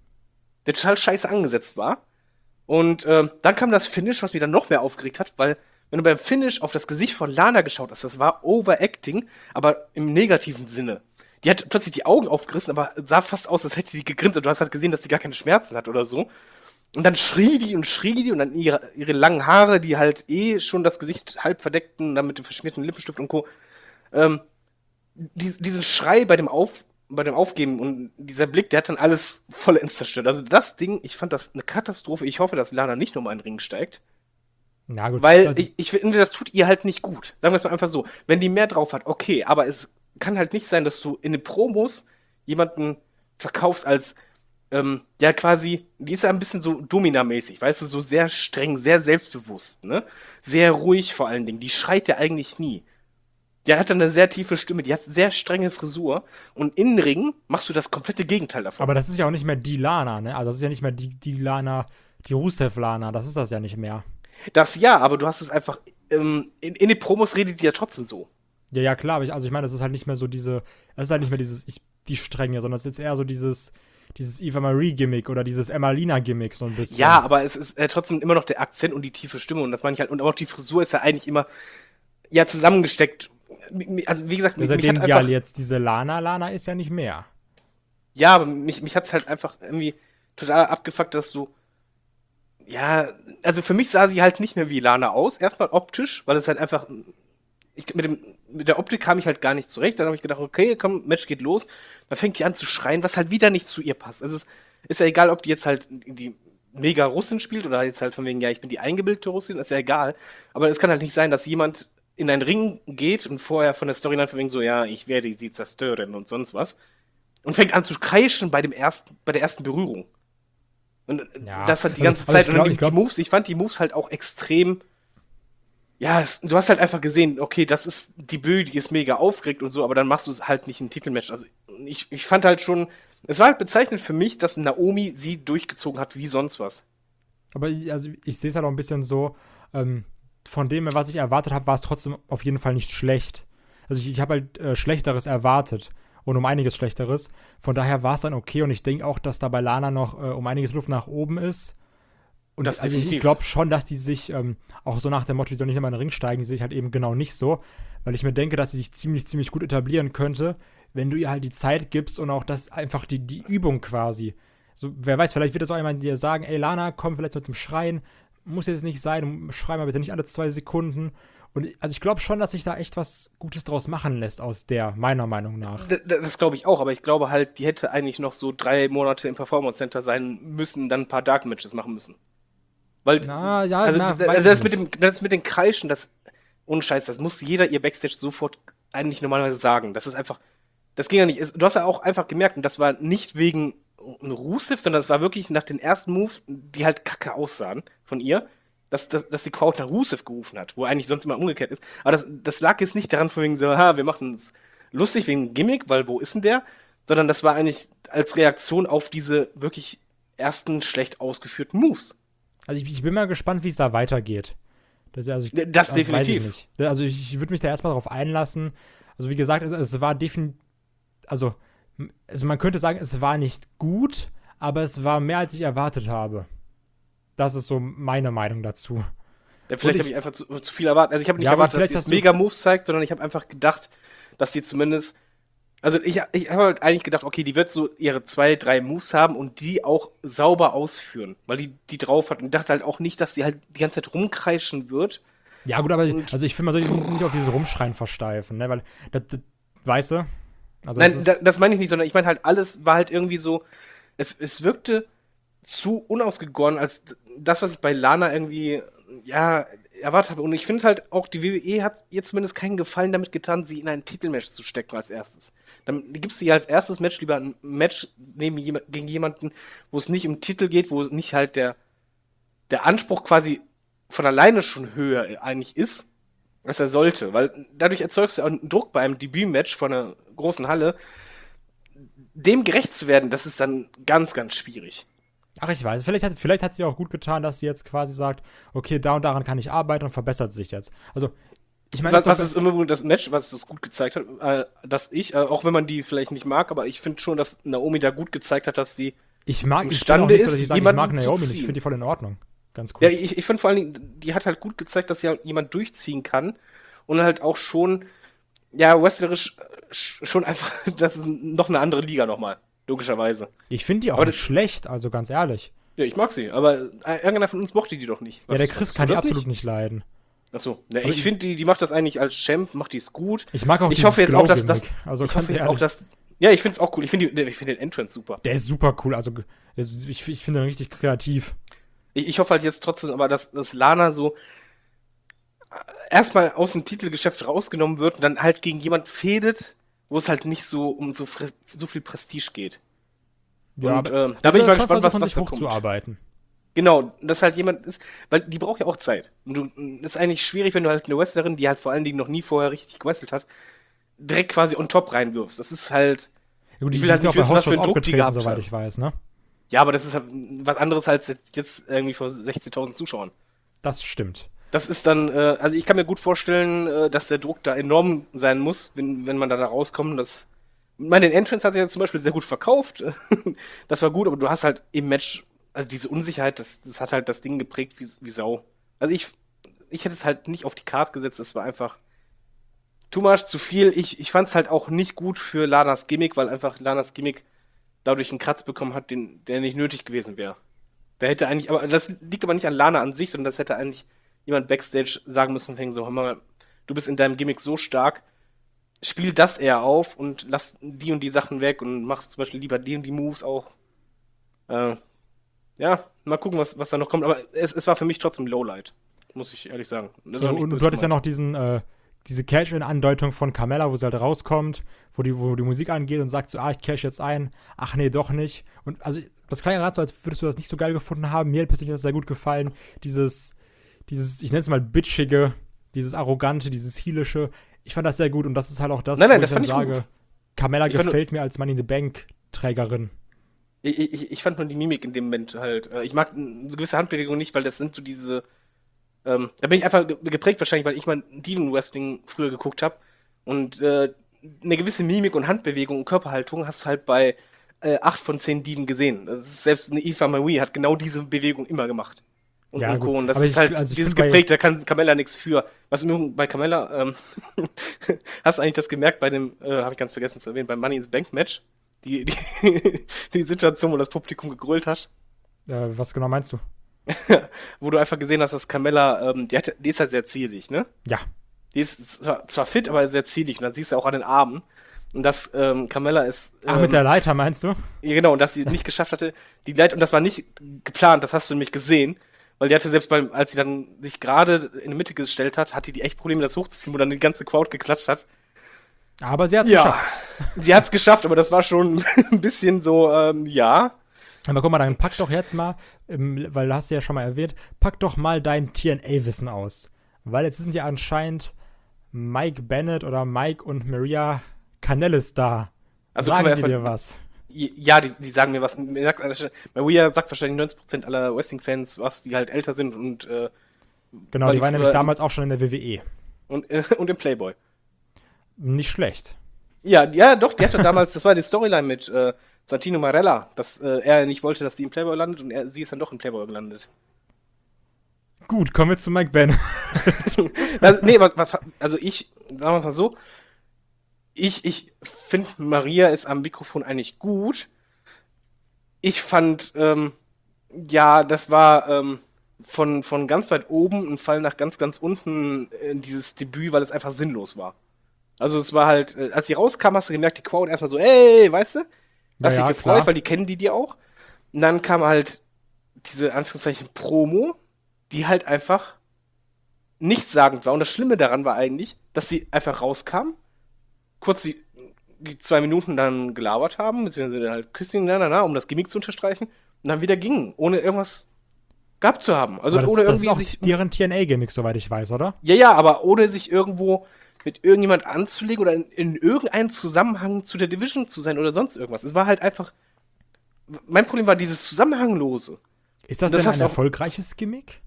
der total scheiße angesetzt war. Und äh, dann kam das Finish, was mich dann noch mehr aufgeregt hat, weil wenn du beim Finish auf das Gesicht von Lana geschaut hast, das war Overacting, aber im negativen Sinne. Die hat plötzlich die Augen aufgerissen, aber sah fast aus, als hätte die gegrinst. Und du hast halt gesehen, dass die gar keine Schmerzen hat oder so. Und dann schrie die und schrie die und dann ihre, ihre langen Haare, die halt eh schon das Gesicht halb verdeckten, dann mit dem verschmierten Lippenstift und Co. Ähm, die, diesen Schrei bei dem Auf bei dem Aufgeben und dieser Blick, der hat dann alles vollends zerstört. Also das Ding, ich fand das eine Katastrophe. Ich hoffe, dass Lana nicht nochmal in den Ring steigt. Na gut. Weil also ich, ich finde, das tut ihr halt nicht gut. Sagen wir es mal einfach so. Wenn die mehr drauf hat, okay, aber es kann halt nicht sein, dass du in den Promos jemanden verkaufst als, ähm, ja quasi, die ist ja ein bisschen so Domina-mäßig, weißt du, so sehr streng, sehr selbstbewusst, ne? Sehr ruhig vor allen Dingen. Die schreit ja eigentlich nie. Der hat dann eine sehr tiefe Stimme, die hat sehr strenge Frisur und in den Ring machst du das komplette Gegenteil davon. Aber das ist ja auch nicht mehr die Lana, ne? Also das ist ja nicht mehr die, die Lana, die Rusev-Lana, das ist das ja nicht mehr. Das ja, aber du hast es einfach, ähm, in, in den Promos redet die ja trotzdem so. Ja, ja, klar, aber ich, also ich meine, das ist halt nicht mehr so diese, das ist halt nicht mehr dieses, ich, die Strenge, sondern es ist eher so dieses, dieses Eva Marie-Gimmick oder dieses Emmalina-Gimmick so ein bisschen. Ja, aber es ist äh, trotzdem immer noch der Akzent und die tiefe Stimme und das meine ich halt, und auch die Frisur ist ja eigentlich immer, ja, zusammengesteckt. Also, wie gesagt, mich, mich hat einfach... Ja, jetzt diese Lana, Lana ist ja nicht mehr. Ja, aber mich, mich hat's halt einfach irgendwie total abgefuckt, dass du, ja, also für mich sah sie halt nicht mehr wie Lana aus, erstmal optisch, weil es halt einfach, ich, mit, dem, mit der Optik kam ich halt gar nicht zurecht, dann habe ich gedacht, okay, komm, Match geht los, dann fängt die an zu schreien, was halt wieder nicht zu ihr passt. Also es ist ja egal, ob die jetzt halt die mega Russin spielt oder jetzt halt von wegen, ja, ich bin die eingebildete Russin, ist ja egal, aber es kann halt nicht sein, dass jemand in einen Ring geht und vorher von der Storyline von wegen so, ja, ich werde sie zerstören und sonst was und fängt an zu kreischen bei dem ersten, bei der ersten Berührung. Und ja, das hat die ganze Zeit, glaub, und die, glaub, die Moves, ich fand die Moves halt auch extrem, ja, es, du hast halt einfach gesehen, okay, das ist Debüt, die ist mega aufgeregt und so, aber dann machst du es halt nicht im Titelmatch. Also ich, ich fand halt schon, es war halt bezeichnend für mich, dass Naomi sie durchgezogen hat wie sonst was. Aber ich, also ich sehe es halt auch ein bisschen so, ähm, von dem, was ich erwartet habe, war es trotzdem auf jeden Fall nicht schlecht. Also ich, ich habe halt äh, Schlechteres erwartet und um einiges Schlechteres. Von daher war es dann okay und ich denke auch, dass da bei Lana noch äh, um einiges Luft nach oben ist. Und das also ich, ich glaube schon, dass die sich ähm, auch so nach dem Motto, die sollen nicht immer in den Ring steigen, die sehe ich halt eben genau nicht so, weil ich mir denke, dass sie sich ziemlich, ziemlich gut etablieren könnte, wenn du ihr halt die Zeit gibst und auch das einfach die, die Übung quasi. So, wer weiß, vielleicht wird das auch jemand dir sagen, ey Lana, komm vielleicht mit dem Schreien, muss jetzt nicht sein, schrei mal bitte nicht alle zwei Sekunden. Und also ich glaube schon, dass sich da echt was Gutes draus machen lässt aus der, meiner Meinung nach. Das, das glaube ich auch, aber ich glaube halt, die hätte eigentlich noch so drei Monate im Performance Center sein müssen, dann ein paar Dark Matches machen müssen. Weil, na, ja, also, na, das, das, mit dem, das mit den Kreischen, das, ohne Scheiß, das muss jeder ihr Backstage sofort eigentlich normalerweise sagen. Das ist einfach, das ging ja nicht. Du hast ja auch einfach gemerkt, und das war nicht wegen Rusev, sondern das war wirklich nach den ersten Moves, die halt kacke aussahen von ihr, dass, dass, dass die Crowd nach Rusev gerufen hat, wo eigentlich sonst immer umgekehrt ist. Aber das, das lag jetzt nicht daran, von wegen so, ha, wir machen es lustig wegen Gimmick, weil wo ist denn der? Sondern das war eigentlich als Reaktion auf diese wirklich ersten schlecht ausgeführten Moves. Also ich, ich bin mal gespannt, wie es da weitergeht. Das, also ich, das definitiv. Weiß ich nicht. Also ich, ich würde mich da erstmal darauf einlassen. Also wie gesagt, es, es war definitiv, also, also man könnte sagen, es war nicht gut, aber es war mehr, als ich erwartet habe. Das ist so meine Meinung dazu. Ja, vielleicht habe ich einfach zu, zu viel erwartet. Also ich habe nicht ja, erwartet, dass sie jetzt Mega-Moves zeigt, sondern ich habe einfach gedacht, dass sie zumindest, also ich, ich habe halt eigentlich gedacht, okay, die wird so ihre zwei, drei Moves haben und die auch sauber ausführen, weil die die drauf hat. Und ich dachte halt auch nicht, dass sie halt die ganze Zeit rumkreischen wird. Ja gut, aber und also ich finde, man soll nicht auf dieses Rumschreien versteifen, ne, weil, das, das, weißt du? Also Nein, das, das, das meine ich nicht, sondern ich meine halt, alles war halt irgendwie so, es, es wirkte zu unausgegoren, als das, was ich bei Lana irgendwie, ja, erwartet habe. Und ich finde halt auch, die W W E hat ihr zumindest keinen Gefallen damit getan, sie in ein Titelmatch zu stecken als erstes. Dann gibst du ihr als erstes Match lieber ein Match neben jem- gegen jemanden, wo es nicht um Titel geht, wo nicht halt der, der Anspruch quasi von alleine schon höher eigentlich ist, als er sollte. Weil dadurch erzeugst du auch einen Druck bei einem Debütmatch von einer großen Halle. Dem gerecht zu werden, das ist dann ganz, ganz schwierig. Ach, ich weiß. Vielleicht hat, vielleicht hat sie auch gut getan, dass sie jetzt quasi sagt, okay, da und daran kann ich arbeiten und verbessert sich jetzt. Also, ich meine, was, was ist immer das Match, was es gut gezeigt hat, äh, dass ich, äh, auch wenn man die vielleicht nicht mag, aber ich finde schon, dass Naomi da gut gezeigt hat, dass sie ich mag, imstande ich ist, so, dass ich, sage, ich mag Naomi nicht. Ich finde die voll in Ordnung. Ganz kurz. Ja, ich, ich finde vor allen Dingen, die hat halt gut gezeigt, dass sie halt jemand durchziehen kann und halt auch schon, ja, wrestlerisch schon einfach, das ist noch eine andere Liga nochmal. Logischerweise. Ich finde die auch aber nicht schlecht, also ganz ehrlich. Ja, ich mag sie, aber irgendeiner von uns mochte die doch nicht. Was, ja, der Chris kann die absolut nicht, nicht leiden. Achso, ja, ich finde, die, die macht das eigentlich als Champ, macht die es gut. Ich mag auch ich hoffe jetzt auch, dass das. Also ich hoffe jetzt auch, dass. Ja, ich finde es auch cool. Ich finde find den Entrance super. Der ist super cool. Also, ich, ich finde ihn richtig kreativ. Ich, ich hoffe halt jetzt trotzdem, aber dass, dass Lana so erstmal aus dem Titelgeschäft rausgenommen wird und dann halt gegen jemand fädet, wo es halt nicht so um so, so viel Prestige geht. Ja, und äh, da bin ich mal gespannt, was, was da kommt. Hochzuarbeiten. Genau, dass halt jemand ist, weil die braucht ja auch Zeit. Und du, das ist eigentlich schwierig, wenn du halt eine Wrestlerin, die halt vor allen Dingen noch nie vorher richtig gewrestelt hat, direkt quasi on top reinwirfst. Das ist halt. Ja, gut, ich will halt nicht wissen, was für einen Druck die gehabt soweit hat. Ich weiß, ne? Ja, aber das ist halt was anderes als jetzt irgendwie vor sechzehntausend Zuschauern. Das stimmt. Das ist dann, äh, also ich kann mir gut vorstellen, äh, dass der Druck da enorm sein muss, wenn, wenn man da, da rauskommt. Das, ich meine, den Entrance hat sich ja zum Beispiel sehr gut verkauft. Das war gut, aber du hast halt im Match, also diese Unsicherheit, das, das hat halt das Ding geprägt wie, wie Sau. Also ich, ich hätte es halt nicht auf die Karte gesetzt, das war einfach too much, zu viel. Ich, ich fand es halt auch nicht gut für Lanas Gimmick, weil einfach Lanas Gimmick dadurch einen Kratz bekommen hat, den, der nicht nötig gewesen wäre. Da hätte eigentlich, aber das liegt aber nicht an Lana an sich, sondern das hätte eigentlich jemand Backstage sagen müssen, wegen so, hör mal, du bist in deinem Gimmick so stark, spiel das eher auf und lass die und die Sachen weg und machst zum Beispiel lieber die und die Moves auch. Äh, ja, mal gucken, was, was da noch kommt. Aber es, es war für mich trotzdem Lowlight, muss ich ehrlich sagen. Ja, und du hattest ja noch diesen, äh, diese Cash-In-Andeutung von Carmella, wo sie halt rauskommt, wo die, wo die Musik angeht und sagt so, ah, ich cash jetzt ein. Ach nee, doch nicht. Und also, das klang gerade so, als würdest du das nicht so geil gefunden haben. Mir persönlich hat das sehr gut gefallen. Dieses, dieses, ich nenne es mal bitchige, dieses arrogante, dieses heelische. Ich fand das sehr gut und das ist halt auch das, nein, nein, wo das ich dann fand ich sage, gut. Carmella Ich fand gefällt mir als Money in the Bank Trägerin. Ich, ich, ich fand nur die Mimik in dem Moment halt. äh, Ich mag eine gewisse Handbewegung nicht, weil das sind so diese. Ähm, da bin ich einfach ge- geprägt wahrscheinlich, weil ich mal Demon Wrestling früher geguckt habe. Und äh, eine gewisse Mimik und Handbewegung und Körperhaltung hast du halt bei äh, acht von zehn Diven gesehen. Das ist, selbst eine Eva Marie hat genau diese Bewegung immer gemacht. Und, Ja, und Co. gut. Und das Aber ist ich- halt also ich dieses find bei- geprägt, da kann Carmella nichts für. Was im bei Carmella, ähm, hast du eigentlich das gemerkt bei dem, äh, habe ich ganz vergessen zu erwähnen, beim Money in the Bank Match? Die, die, die Situation, wo das Publikum gegrölt hat, Äh, was genau meinst du? wo du einfach gesehen hast, dass Carmella, ähm, die, hat, die ist halt sehr zierlich, ne? Ja. Die ist zwar, zwar fit, aber sehr zierlich. Und das siehst du auch an den Armen. Und dass ähm, Carmella ist. Ähm, Ach, mit der Leiter meinst du? Ja, genau, und dass sie nicht geschafft hatte, die Leiter, und das war nicht geplant, das hast du nämlich gesehen, weil die hatte selbst beim, als sie dann sich gerade in die Mitte gestellt hat, hatte die echt Probleme, das hochzuziehen, wo dann die ganze Crowd geklatscht hat. Aber sie hat's geschafft. Sie hat's geschafft, aber das war schon ein bisschen so, ähm, ja. Aber guck mal, dann pack doch jetzt mal, ähm, weil du hast ja schon mal erwähnt, pack doch mal dein T N A-Wissen aus. Weil jetzt sind ja anscheinend Mike Bennett oder Mike und Maria Kanellis da. Also Sagen können die wir dir erstmal- was? Ja, die, die sagen mir was. Mir sagt, Maria sagt wahrscheinlich neunzig Prozent aller Wrestling-Fans was, die halt älter sind und, äh, Genau, weil die die waren nämlich früher- damals auch schon in der W W E. und, äh, und im Playboy. Nicht schlecht. Ja, ja, doch, die hatte damals, das war die Storyline mit äh, Santino Marella, dass äh, er nicht wollte, dass sie im Playboy landet und er, sie ist dann doch im Playboy gelandet. Gut, kommen wir zu Mike Bennett. Also, nee, was, was, also ich, sagen wir mal so, ich, ich finde, Maria ist am Mikrofon eigentlich gut. Ich fand, ähm, ja, das war ähm, von, von ganz weit oben ein Fall nach ganz, ganz unten in dieses Debüt, weil es einfach sinnlos war. Also es war halt, äh, als sie rauskam, hast du gemerkt, die Crowd erstmal so, ey, weißt du? Hast Ja, ja, dich gefreut, klar. weil die kennen die dir auch. Und dann kam halt diese, Anführungszeichen, Promo, die halt einfach nichtssagend war. Und das Schlimme daran war eigentlich, dass sie einfach rauskam, kurz die, die zwei Minuten dann gelabert haben, beziehungsweise halt Küsschen, na, na, na, um das Gimmick zu unterstreichen, und dann wieder gingen, ohne irgendwas gehabt zu haben. Also Aber das, ohne das ist irgendwie auch sich. deren T N A-Gimmick, soweit ich weiß, oder? Ja, ja, aber ohne sich irgendwo mit irgendjemand anzulegen oder in, in irgendeinem Zusammenhang zu der Division zu sein oder sonst irgendwas. Es war halt einfach. Mein Problem war dieses Zusammenhanglose. Ist das, Das denn hast ein du auch- erfolgreiches Gimmick?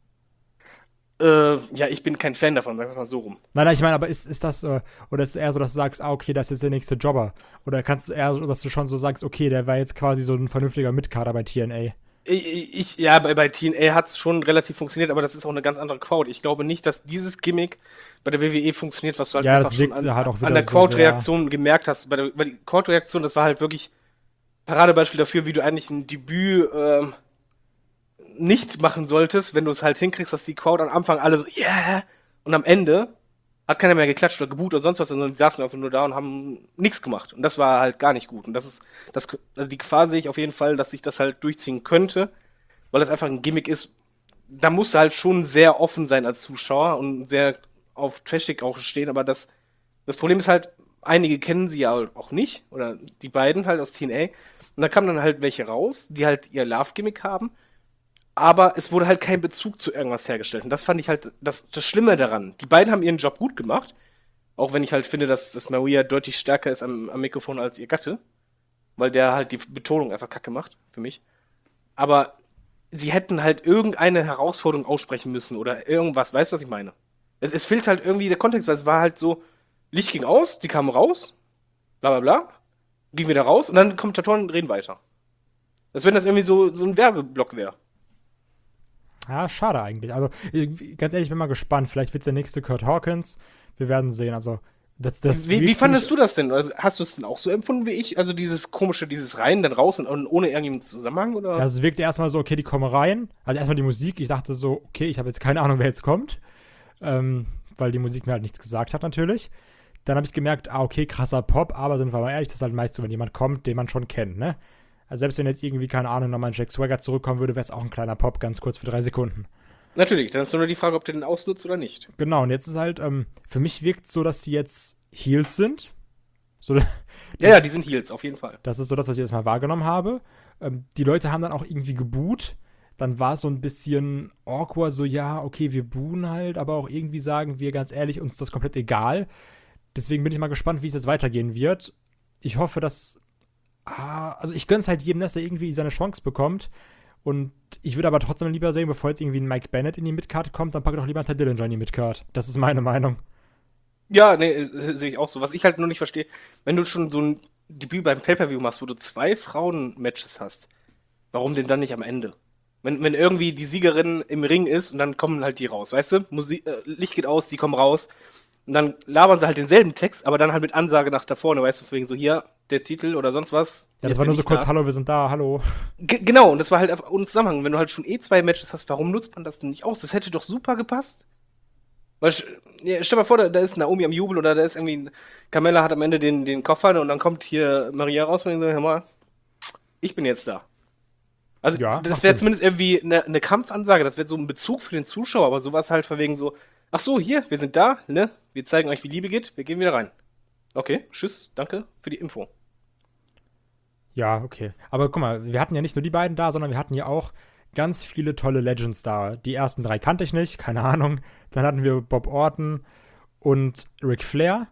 Äh, ja, ich bin kein Fan davon, sagen wir mal so rum. Nein, nein, ich meine, aber ist, ist das, äh, oder ist es eher so, dass du sagst, ah, okay, das ist jetzt der nächste Jobber? Oder kannst du eher so, dass du schon so sagst, okay, der war jetzt quasi so ein vernünftiger Mitkader bei T N A? Ich, ich, ja, bei, bei T N A hat es schon relativ funktioniert, aber das ist auch eine ganz andere Crowd. Ich glaube nicht, dass dieses Gimmick bei der W W E funktioniert, was du halt Ja, einfach das schon wirkt an, halt auch wieder an der so Crowd-Reaktion gemerkt hast. Bei der, bei der Crowd-Reaktion, das war halt wirklich Paradebeispiel dafür, wie du eigentlich ein Debüt ähm, nicht machen solltest, wenn du es halt hinkriegst, dass die Crowd am Anfang alle so, yeah, und am Ende hat keiner mehr geklatscht oder geboot oder sonst was, sondern die saßen einfach nur da und haben nichts gemacht. Und das war halt gar nicht gut. Und das ist, das, also die Gefahr sehe ich auf jeden Fall, dass sich das halt durchziehen könnte, weil das einfach ein Gimmick ist. Da musst du halt schon sehr offen sein als Zuschauer und sehr auf Trashig auch stehen, aber das, das Problem ist halt, einige kennen sie ja auch nicht, oder die beiden halt aus T N A. Und da kamen dann halt welche raus, die halt ihr Love-Gimmick haben, aber es wurde halt kein Bezug zu irgendwas hergestellt. Und das fand ich halt das, das Schlimme daran. Die beiden haben ihren Job gut gemacht, auch wenn ich halt finde, dass, dass Maria deutlich stärker ist am, am Mikrofon als ihr Gatte, weil der halt die Betonung einfach kacke macht, für mich. Aber sie hätten halt irgendeine Herausforderung aussprechen müssen oder irgendwas, weißt du, was ich meine? Es, es fehlt halt irgendwie der Kontext, weil es war halt so, Licht ging aus, die kamen raus, bla bla bla, ging wieder raus und dann Kommentatoren reden weiter. Als wenn das irgendwie so, so ein Werbeblock wäre. Ja, schade eigentlich. Also, ich- ganz ehrlich, ich bin mal gespannt. Vielleicht wird es der nächste Kurt Hawkins. Wir werden sehen. Also, Das, das wie, wie fandest du das denn? Also, hast du es denn auch so empfunden wie ich? Also dieses komische, dieses rein, dann raus und, und ohne irgendeinen Zusammenhang? Oder? Also es wirkte erstmal so, okay, die kommen rein. Also erstmal die Musik. Ich dachte so, okay, ich habe jetzt keine Ahnung, wer jetzt kommt. Ähm, weil die Musik mir halt nichts gesagt hat natürlich. Dann habe ich gemerkt, ah, okay, krasser Pop. Aber sind wir mal ehrlich, das ist halt meist so, wenn jemand kommt, den man schon kennt, ne? Also selbst wenn jetzt irgendwie, keine Ahnung, nochmal ein Jack Swagger zurückkommen würde, wäre es auch ein kleiner Pop, ganz kurz für drei Sekunden. Natürlich, dann ist nur die Frage, ob der den ausnutzt oder nicht. Genau, und jetzt ist halt, ähm, für mich wirkt es so, dass sie jetzt Heels sind. So, ja, ja, die sind Heels, auf jeden Fall. Das ist so das, was ich jetzt mal wahrgenommen habe. Ähm, die Leute haben dann auch irgendwie geboot. Dann war es so ein bisschen awkward, so ja, okay, wir buhen halt, aber auch irgendwie sagen wir ganz ehrlich, uns ist das komplett egal. Deswegen bin ich mal gespannt, wie es jetzt weitergehen wird. Ich hoffe, dass, ah, also ich gönn's halt jedem, dass er irgendwie seine Chance bekommt. Und ich würde aber trotzdem lieber sehen, bevor jetzt irgendwie ein Mike Bennett in die Midcard kommt, dann packe doch lieber einen Ty Dillinger in die Midcard. Das ist meine Meinung. Ja, nee, sehe ich auch so. Was ich halt nur nicht verstehe, wenn du schon so ein Debüt beim Pay-Per-View machst, wo du zwei Frauen-Matches hast, warum denn dann nicht am Ende? Wenn, wenn irgendwie die Siegerin im Ring ist und dann kommen halt die raus, weißt du? Musik, äh, Licht geht aus, die kommen raus und dann labern sie halt denselben Text, aber dann halt mit Ansage nach da vorne, weißt du, wegen so hier, der Titel oder sonst was. Ja, das war nur so kurz, da. Hallo, wir sind da, hallo. G- genau, und das war halt einfach ohne Zusammenhang. Wenn du halt schon eh zwei Matches hast, warum nutzt man das denn nicht aus? Das hätte doch super gepasst. Weil, ja, stell mal vor, da, da ist Naomi am Jubel oder da ist irgendwie, Carmella hat am Ende den, den Koffer und dann kommt hier Maria raus und sagt, hör mal, ich bin jetzt da. Also, ja, das wäre zumindest irgendwie eine, eine Kampfansage, das wäre so ein Bezug für den Zuschauer, aber sowas halt von wegen so, ach so, hier, wir sind da, ne, wir zeigen euch, wie Liebe geht, wir gehen wieder rein. Okay, tschüss, danke für die Info. Ja, okay. Aber guck mal, wir hatten ja nicht nur die beiden da, sondern wir hatten ja auch ganz viele tolle Legends da. Die ersten drei kannte ich nicht, keine Ahnung. Dann hatten wir Bob Orton und Ric Flair.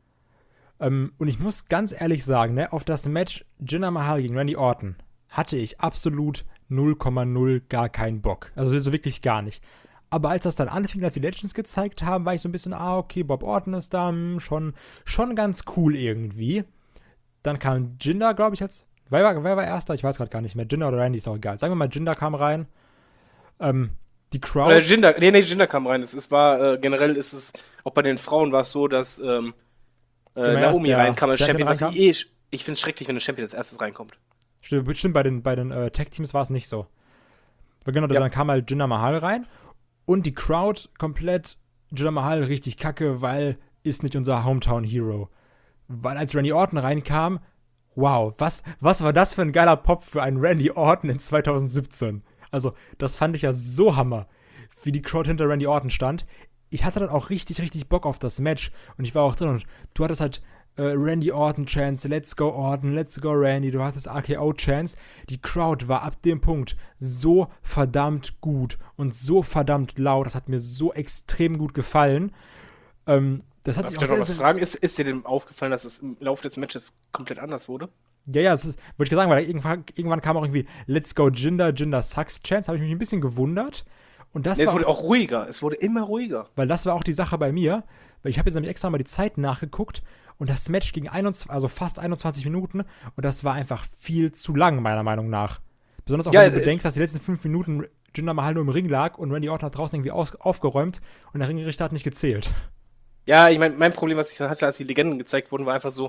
Ähm, und ich muss ganz ehrlich sagen, ne, auf das Match Jinder Mahal gegen Randy Orton hatte ich absolut null Komma null gar keinen Bock. Also so wirklich gar nicht. Aber als das dann anfing, als die Legends gezeigt haben, war ich so ein bisschen, ah, okay, Bob Orton ist da, schon, schon ganz cool irgendwie. Dann kam Jinder, glaube ich, jetzt. Wer war, wer war erster? Ich weiß gerade gar nicht mehr. Jinder oder Randy ist auch egal. Sagen wir mal, Jinder kam rein. Ähm, die Crowd. Äh, Jinder, nee, nee, Jinder kam rein. Es, es war, äh, generell ist es, auch bei den Frauen war es so, dass ähm, äh, Naomi reinkam als Champion. Was ich eh, ich finde es schrecklich, wenn ein Champion als erstes reinkommt. Stimmt, stimmt bei den, bei den äh, Tag-Teams war es nicht so. Weil genau, ja. Dann kam halt Jinder Mahal rein und die Crowd komplett Jinder Mahal richtig kacke, weil ist nicht unser Hometown-Hero. Weil als Randy Orton reinkam, wow, was, was war das für ein geiler Pop für einen Randy Orton in zwanzig siebzehn? Also, das fand ich ja so Hammer, wie die Crowd hinter Randy Orton stand. Ich hatte dann auch richtig, richtig Bock auf das Match und ich war auch drin und du hattest halt äh, Randy Orton Chance, Let's Go Orton, Let's Go Randy, du hattest R K O Chance. Die Crowd war ab dem Punkt so verdammt gut und so verdammt laut, das hat mir so extrem gut gefallen. Ähm, Das hat Darf sich ich auch noch sehr, was fragen? Ist, ist dir denn aufgefallen, dass es im Laufe des Matches komplett anders wurde? Ja, ja, das ist, wollte ich sagen, weil irgendwann, irgendwann kam auch irgendwie Let's Go Jinder, Jinder Sucks Chance, habe ich mich ein bisschen gewundert. Und das nee, war es wurde auch ruhiger, es wurde immer ruhiger. Weil das war auch die Sache bei mir, weil ich habe jetzt nämlich extra mal die Zeit nachgeguckt und das Match ging einundzwanzig, also fast einundzwanzig Minuten und das war einfach viel zu lang, meiner Meinung nach. Besonders auch, ja, wenn du äh, bedenkst, dass die letzten fünf Minuten Jinder Mahal nur im Ring lag und Randy Orton hat draußen irgendwie aus, aufgeräumt und der Ringrichter hat nicht gezählt. Ja, ich meine, mein Problem, was ich dann hatte, als die Legenden gezeigt wurden, war einfach so,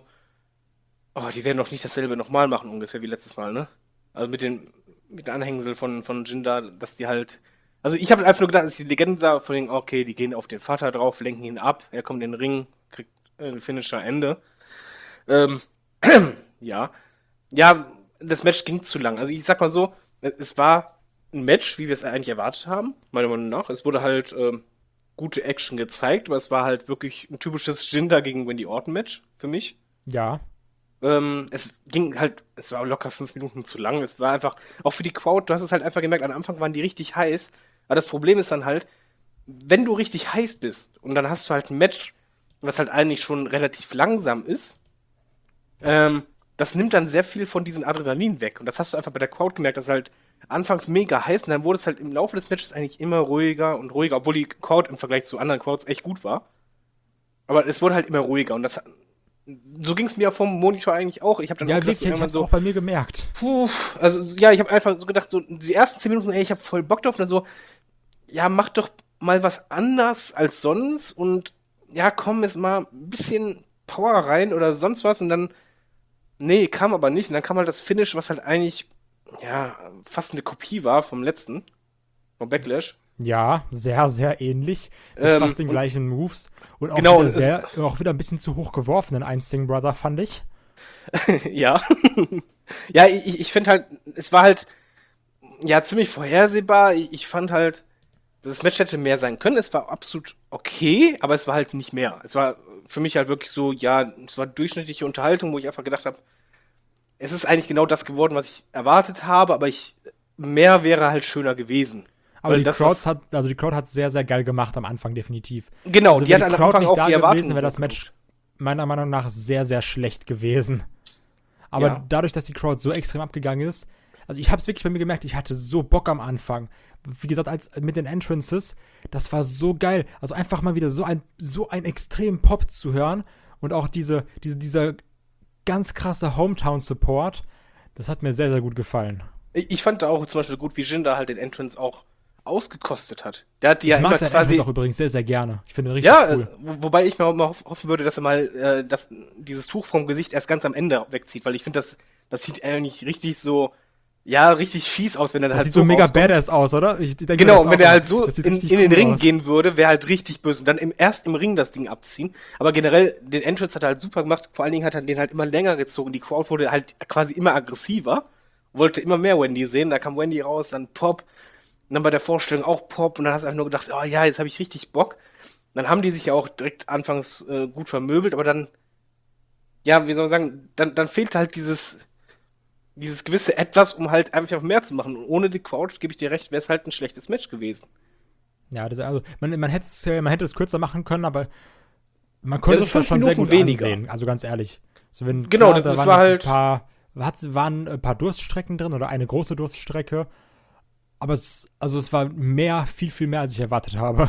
oh, die werden doch nicht dasselbe nochmal machen, ungefähr wie letztes Mal, ne? Also mit den, mit den Anhängsel von, von Jinder, dass die halt, also ich habe einfach nur gedacht, als ich die Legenden sah, von denen, okay, die gehen auf den Vater drauf, lenken ihn ab, er kommt in den Ring, kriegt ein Finisher, Ende. Ähm, ja. Ja, das Match ging zu lang. Also ich sag mal so, es war ein Match, wie wir es eigentlich erwartet haben, meiner Meinung nach. Es wurde halt, ähm, gute Action gezeigt, aber es war halt wirklich ein typisches Jinder gegen Randy Orton Match für mich. Ja. Ähm, es ging halt, es war locker fünf Minuten zu lang. Es war einfach, auch für die Crowd, du hast es halt einfach gemerkt, am Anfang waren die richtig heiß. Aber das Problem ist dann halt, wenn du richtig heiß bist und dann hast du halt ein Match, was halt eigentlich schon relativ langsam ist, ähm, das nimmt dann sehr viel von diesem Adrenalin weg. Und das hast du einfach bei der Crowd gemerkt, dass halt anfangs mega heiß und dann wurde es halt im Laufe des Matches eigentlich immer ruhiger und ruhiger, obwohl die Crowd im Vergleich zu anderen Crowds echt gut war. Aber es wurde halt immer ruhiger und das, so ging es mir vom Monitor eigentlich auch. Ich habe dann ja, auch wirklich, gedacht, ich hab's so, auch bei mir gemerkt. Puh, also ja, ich habe einfach so gedacht, so die ersten zehn Minuten, ey, ich habe voll Bock drauf und dann so, ja, mach doch mal was anders als sonst und ja, komm, jetzt mal ein bisschen Power rein oder sonst was und dann, nee, kam aber nicht. Und dann kam halt das Finish, was halt eigentlich, ja, fast eine Kopie war vom letzten, vom Backlash. Ja, sehr, sehr ähnlich. Mit Ähm, fast den und- gleichen Moves. Und auch, Genau, wieder und es- sehr, auch wieder ein bisschen zu hoch geworfen, den einen Sting Brother, fand ich. Ja. Ja, ich, ich finde halt, es war halt, ja, ziemlich vorhersehbar. Ich, ich fand halt, das Match hätte mehr sein können. Es war absolut okay, aber es war halt nicht mehr. Es war für mich halt wirklich so, ja, es war durchschnittliche Unterhaltung, wo ich einfach gedacht habe, es ist eigentlich genau das geworden, was ich erwartet habe, aber ich, mehr wäre halt schöner gewesen. Aber Weil die das, Crowd was- hat, also die Crowd hat sehr, sehr geil gemacht am Anfang, definitiv. Genau, also die wäre hat die am Crowd Anfang nicht auch da die gewesen, Erwartungen wäre das Match hochgebracht. meiner Meinung nach sehr, sehr schlecht gewesen. Aber Ja. dadurch, dass die Crowd so extrem abgegangen ist, also ich habe es wirklich bei mir gemerkt, ich hatte so Bock am Anfang. Wie gesagt, als mit den Entrances, das war so geil. Also einfach mal wieder so ein so einen extremen Pop zu hören und auch diese, diese, dieser ganz krasse Hometown-Support, das hat mir sehr, sehr gut gefallen. Ich, ich fand da auch zum Beispiel gut, wie Jin da halt den Entrance auch ausgekostet hat. Der hat die ja ich mag immer seinen quasi. Entrance auch übrigens sehr, sehr gerne. Ich finde ihn richtig Ja, cool. äh, wo- wobei ich mir mal hoff- hoffen würde, dass er mal äh, das, dieses Tuch vom Gesicht erst ganz am Ende wegzieht, weil ich finde, das, das sieht eigentlich richtig so, ja, richtig fies aus, wenn er Das halt sieht so mega rauskommt. badass aus, oder? Ich denke mir Genau, das und wenn auch er immer. halt so Das sieht in, richtig in den cool Ring aus. gehen würde, wäre halt richtig böse. Und dann im, erst im Ring das Ding abziehen. Aber generell, den Entrance hat er halt super gemacht. Vor allen Dingen hat er den halt immer länger gezogen. Die Crowd wurde halt quasi immer aggressiver. Wollte immer mehr Wendy sehen. Da kam Wendy raus, dann Pop. Und dann bei der Vorstellung auch Pop. Und dann hast du einfach nur gedacht, oh ja, jetzt habe ich richtig Bock. Dann haben die sich ja auch direkt anfangs äh, gut vermöbelt. Aber dann, ja, wie soll man sagen, dann, dann fehlt halt dieses, dieses gewisse Etwas, um halt einfach mehr zu machen. Und ohne die Crowd, gebe ich dir recht, wäre es halt ein schlechtes Match gewesen. Ja, das, also, man, man, hätte es, äh, man hätte es kürzer machen können, aber man konnte Ja, so es schon fünf sehr Minuten gut weniger. ansehen. Also ganz ehrlich. So, wenn, Genau, klar, das- da das waren war jetzt halt- ein paar, hat, waren ein paar Durststrecken drin oder eine große Durststrecke. Aber es, also es war mehr, viel, viel mehr, als ich erwartet habe.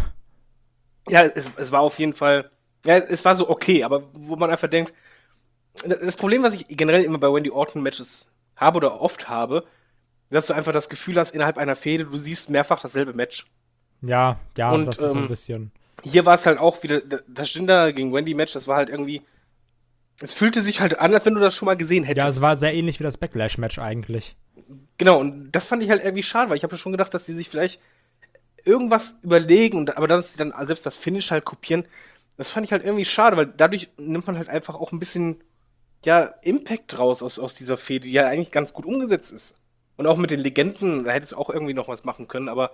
Ja, es, es war auf jeden Fall, ja, es war so okay, aber wo man einfach denkt, das Problem, was ich generell immer bei Wendy Orton Matches habe oder oft habe, dass du einfach das Gefühl hast, innerhalb einer Fehde, du siehst mehrfach dasselbe Match. Ja, ja, Und, das ist so ein ähm, bisschen. Hier war es halt auch wieder, das Jinder gegen Wendy Match, das war halt irgendwie, es fühlte sich halt an, als wenn du das schon mal gesehen hättest. Ja, es war sehr ähnlich wie das Backlash-Match eigentlich. Genau, und das fand ich halt irgendwie schade, weil ich habe ja schon gedacht, dass sie sich vielleicht irgendwas überlegen, und, aber dass sie dann selbst das Finish halt kopieren, das fand ich halt irgendwie schade, weil dadurch nimmt man halt einfach auch ein bisschen, ja, Impact raus aus, aus dieser Fehde, die ja eigentlich ganz gut umgesetzt ist. Und auch mit den Legenden, da hättest du auch irgendwie noch was machen können, aber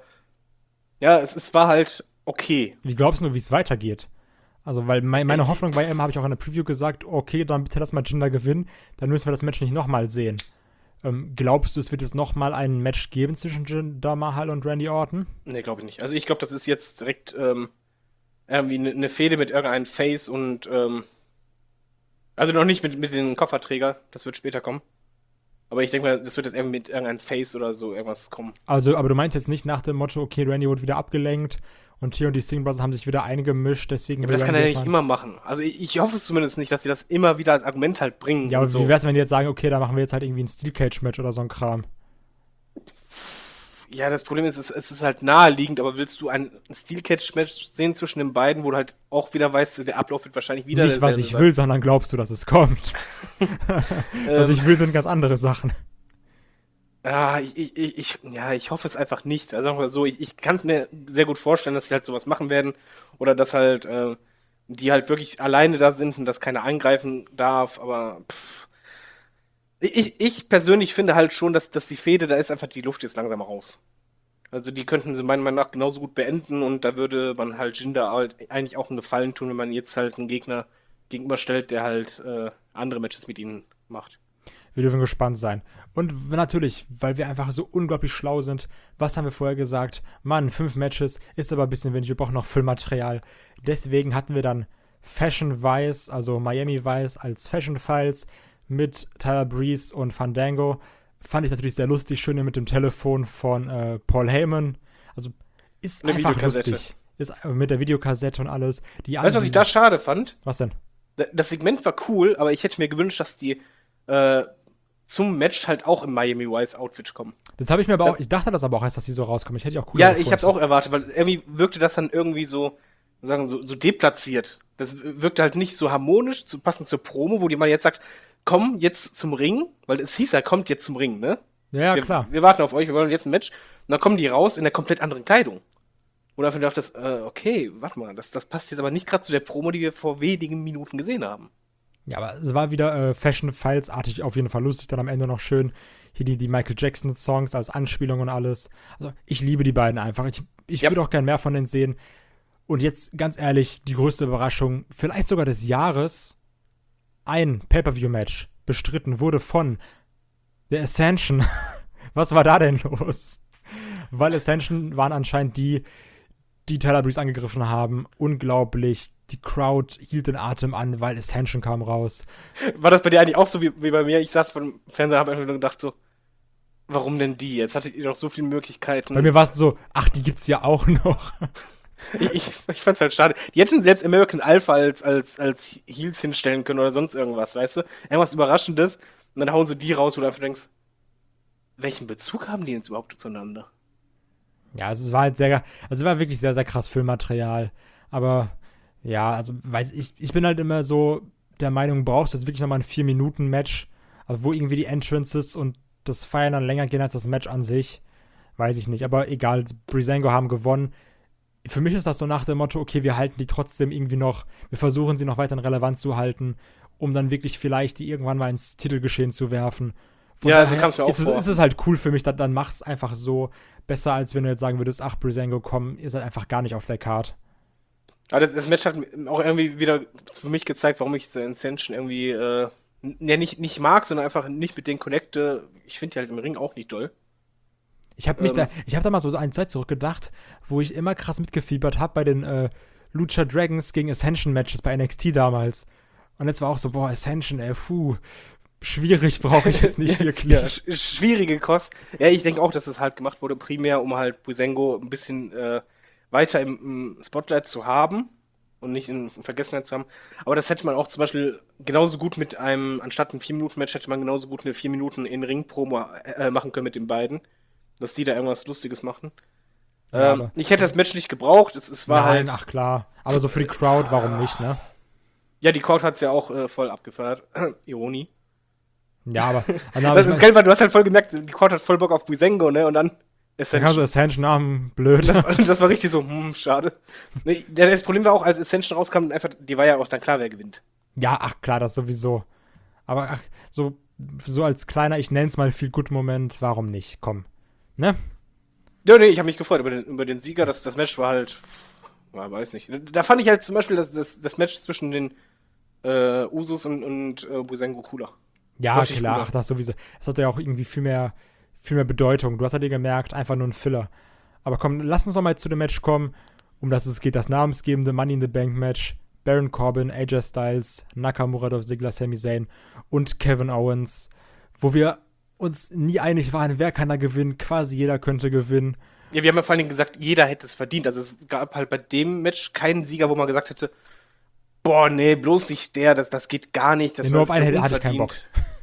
ja, es, es war halt okay. Wie glaubst du, wie es weitergeht? Also, weil mein, meine Hoffnung war immer, habe ich auch in der Preview gesagt, okay, dann bitte lass mal Jinder gewinnen, dann müssen wir das Match nicht nochmal sehen. Ähm, glaubst du, es wird jetzt nochmal ein Match geben zwischen Jinder Mahal und Randy Orton? Nee, glaube ich nicht. Also ich glaube, das ist jetzt direkt ähm, irgendwie eine ne Fehde mit irgendeinem Face und ähm, also noch nicht mit, mit dem Kofferträger, das wird später kommen. Aber ich denke mal, das wird jetzt irgendwie mit irgendeinem Face oder so irgendwas kommen. Also, aber du meinst jetzt nicht nach dem Motto, okay, Randy wurde wieder abgelenkt und hier und die Singh Brothers haben sich wieder eingemischt, deswegen Ja, aber will das kann Randy er ja jetzt nicht mal- immer machen. Also ich, ich hoffe es zumindest nicht, dass sie das immer wieder als Argument halt bringen. Ja, aber und so. wie wär's, wenn die jetzt sagen, okay, da machen wir jetzt halt irgendwie ein Steel Cage Match oder so ein Kram? Ja, das Problem ist, es, es ist halt naheliegend, aber willst du ein Steel Cage Match sehen zwischen den beiden, wo du halt auch wieder weißt, der Ablauf wird wahrscheinlich wieder Nicht, was derselbe ich sein. will, sondern glaubst du, dass es kommt? Was Ähm, ich will, sind ganz andere Sachen. Ja, ich, ich, ich, ich- ja, ich hoffe es einfach nicht. Also sagen wir so, ich, ich kann es mir sehr gut vorstellen, dass sie halt sowas machen werden. Oder dass halt äh, die halt wirklich alleine da sind und dass keiner eingreifen darf. Aber pff. Ich, ich persönlich finde halt schon, dass, dass die Fehde, da ist einfach die Luft jetzt langsam raus. Also die könnten sie meiner Meinung nach genauso gut beenden und da würde man halt Jinder halt eigentlich auch einen Gefallen tun, wenn man jetzt halt einen Gegner gegenüberstellt, der halt äh, andere Matches mit ihnen macht. Wir dürfen gespannt sein. Und natürlich, weil wir einfach so unglaublich schlau sind, was haben wir vorher gesagt? Mann, fünf Matches, ist aber ein bisschen wenig, wir brauchen noch Füllmaterial. Deswegen hatten wir dann Fashion Vice, also Miami Vice als Fashion Files mit Tyler Breeze und Fandango. Fand ich natürlich sehr lustig, schön mit dem Telefon von äh, Paul Heyman. Also ist Eine einfach Videokassette. lustig. Ist äh, mit der Videokassette und alles. Die Weißt du, was ich da schade fand? Was denn? Das Segment war cool, aber ich hätte mir gewünscht, dass die äh, zum Match halt auch im Miami Vice Outfit kommen. Das habe ich mir aber Ja. auch, ich dachte das aber auch erst, dass die so rauskommen. Ich hätte die auch cool Ja, ich hab's auch erwartet, weil irgendwie wirkte das dann irgendwie so, sagen so, so deplatziert. Das wirkte halt nicht so harmonisch, zu, passend zur Promo, wo die mal jetzt sagt, komm jetzt zum Ring, weil es hieß ja, kommt jetzt zum Ring, ne? Ja, wir, klar. Wir warten auf euch, wir wollen jetzt ein Match. Und dann kommen die raus in der komplett anderen Kleidung. Und dafür dachte ich, äh, okay, warte mal, das, das passt jetzt aber nicht gerade zu der Promo, die wir vor wenigen Minuten gesehen haben. Ja, aber es war wieder äh, Fashion-Files-artig auf jeden Fall lustig. Dann am Ende noch schön hier die, die Michael Jackson-Songs als Anspielung und alles. Also ich liebe die beiden einfach. Ich, ich ja. würde auch gern mehr von denen sehen. Und jetzt, ganz ehrlich, die größte Überraschung, vielleicht sogar des Jahres, ein Pay-Per-View-Match bestritten wurde von The Ascension. Was war da denn los? Weil Ascension waren anscheinend die, die Tyler Breeze angegriffen haben. Unglaublich. Die Crowd hielt den Atem an, weil Ascension kam raus. War das bei dir eigentlich auch so wie, wie bei mir? Ich saß vor dem Fernseher und habe einfach nur gedacht so, warum denn die? Jetzt hattet ihr doch so viele Möglichkeiten. Bei mir war es so, ach, die gibt's ja auch noch. ich ich, ich fand's halt schade. Die hätten selbst American Alpha als, als, als Heels hinstellen können oder sonst irgendwas, weißt du? Irgendwas Überraschendes. Und dann hauen sie die raus, wo du einfach denkst, welchen Bezug haben die jetzt überhaupt zueinander? Ja, also es war halt sehr, also es war wirklich sehr, sehr krass Filmmaterial. Aber ja, also weiß ich, ich bin halt immer so der Meinung, brauchst du jetzt wirklich nochmal ein vier Minuten Match, also wo irgendwie die Entrances und das Feiern dann länger gehen als das Match an sich. Weiß ich nicht, aber egal, Breezango haben gewonnen. Für mich ist das so nach dem Motto, okay, wir halten die trotzdem irgendwie noch, wir versuchen sie noch weiterhin relevant zu halten, um dann wirklich vielleicht die irgendwann mal ins Titelgeschehen zu werfen. Von ja, so kannst du auch ist es, ist es halt cool für mich, dann, dann mach's einfach so besser, als wenn du jetzt sagen würdest, ach, Breezango, komm, ihr seid einfach gar nicht auf der Card. Aber das, das Match hat auch irgendwie wieder für mich gezeigt, warum ich The Ascension irgendwie äh, ja, nicht, nicht mag, sondern einfach nicht mit denen connecte. Ich finde die halt im Ring auch nicht doll. Ich habe mich ähm, da, ich habe da mal so eine Zeit zurückgedacht, wo ich immer krass mitgefiebert habe bei den äh, Lucha Dragons gegen Ascension Matches bei N X T damals. Und jetzt war auch so, boah, Ascension, ey, puh, schwierig, brauche ich jetzt nicht wirklich. Ja, sch- schwierige Kost. Ja, ich denke auch, dass es halt gemacht wurde, primär, um halt Breezango ein bisschen äh, weiter im, im Spotlight zu haben und nicht in Vergessenheit zu haben. Aber das hätte man auch zum Beispiel genauso gut mit einem, anstatt ein vier Minuten Match, hätte man genauso gut eine vier Minuten in Ring-Promo äh, machen können mit den beiden. Dass die da irgendwas Lustiges machen. Ja, ähm, ich hätte das Match nicht gebraucht. Es, es war Nein, halt. ach klar. Aber so für die Crowd, warum nicht, ne? Ja, die Crowd hat es ja auch äh, voll abgefeiert. Ironie. Ja, aber. Das ist geil, weil du hast halt voll gemerkt, die Crowd hat voll Bock auf Breezango, ne? Und dann. Ascension. Also Ascension, ah, blöd. Das, das war richtig so, hm, schade. Nee, das Problem war auch, als Ascension rauskam, einfach, die war ja auch dann klar, wer gewinnt. Ja, ach klar, das sowieso. Aber ach, so, so als kleiner, ich nenn's mal Feel-Good-Moment, warum nicht? Komm. Ne? Ja, nee, ich habe mich gefreut über den, über den Sieger. Das, das Match war halt, ja, weiß nicht. Da fand ich halt zum Beispiel das, das, das Match zwischen den äh, Usos und, und äh, Breezango cooler. Ja, Richtig klar, cooler. Ach, das sowieso. Das hat ja auch irgendwie viel mehr, viel mehr Bedeutung. Du hast ja dir gemerkt, einfach nur ein Filler. Aber komm, lass uns doch mal zu dem Match kommen, um das es geht. Das namensgebende Money in the Bank Match. Baron Corbin, A J Styles, Nakamura, Dolph Ziggler, Sami Zayn und Kevin Owens. Wo wir uns nie einig waren, wer kann da gewinnen. Quasi jeder könnte gewinnen. Ja, wir haben ja vor allen Dingen gesagt, jeder hätte es verdient. Also es gab halt bei dem Match keinen Sieger, wo man gesagt hätte, boah, nee, bloß nicht der, das, das geht gar nicht. Das nee, nur auf einen hatte ich keinen Bock.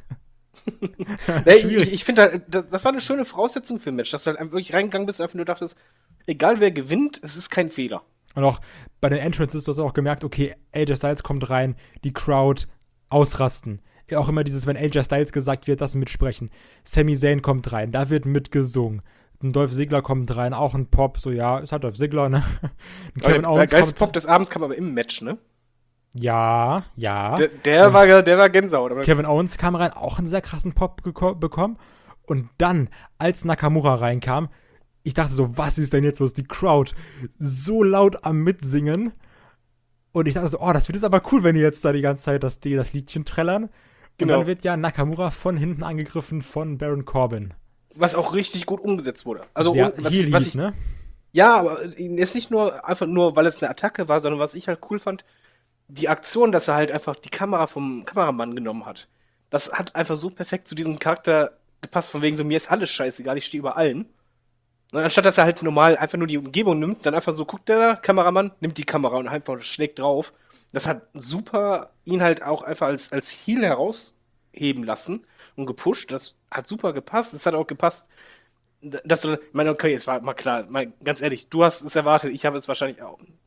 nee, ich ich finde halt, das, das war eine schöne Voraussetzung für ein Match, dass du halt wirklich reingegangen bist und einfach nur dachtest, egal wer gewinnt, es ist kein Fehler. Und auch bei den Entrances, du hast auch gemerkt, okay, A J Styles kommt rein, die Crowd ausrasten. Auch immer dieses, wenn A J Styles gesagt wird, das mitsprechen. Sami Zayn kommt rein, da wird mitgesungen. Ein Dolph Ziggler kommt rein, auch ein Pop, so ja, ist halt Dolph Ziggler, ne? Ein Kevin Owens der geilste Pop des Abends kam aber im Match, ne? Ja, ja. Der, der, ja. War, der war Gänsehaut. Aber Kevin Owens kam rein, auch einen sehr krassen Pop geko- bekommen. Und dann, als Nakamura reinkam, ich dachte so, was ist denn jetzt los? Die Crowd so laut am Mitsingen. Und ich dachte so, oh, das wird jetzt aber cool, wenn die jetzt da die ganze Zeit das, die, das Liedchen trällern. Genau. Und dann wird ja Nakamura von hinten angegriffen von Baron Corbin. Was auch richtig gut umgesetzt wurde. Also, Sehr was, Heel was ich, ne? Ja, aber jetzt nicht nur einfach nur, weil es eine Attacke war, sondern was ich halt cool fand, die Aktion, dass er halt einfach die Kamera vom Kameramann genommen hat. Das hat einfach so perfekt zu diesem Charakter gepasst, von wegen so, mir ist alles scheißegal, ich stehe über allen. Und anstatt, dass er halt normal einfach nur die Umgebung nimmt, dann einfach so guckt der Kameramann, nimmt die Kamera und einfach schlägt drauf. Das hat super ihn halt auch einfach als, als Heel herausheben lassen und gepusht. Das hat super gepasst. Es hat auch gepasst, dass du, ich meine, okay, es war mal klar, mal, ganz ehrlich, du hast es erwartet, ich habe es wahrscheinlich auch.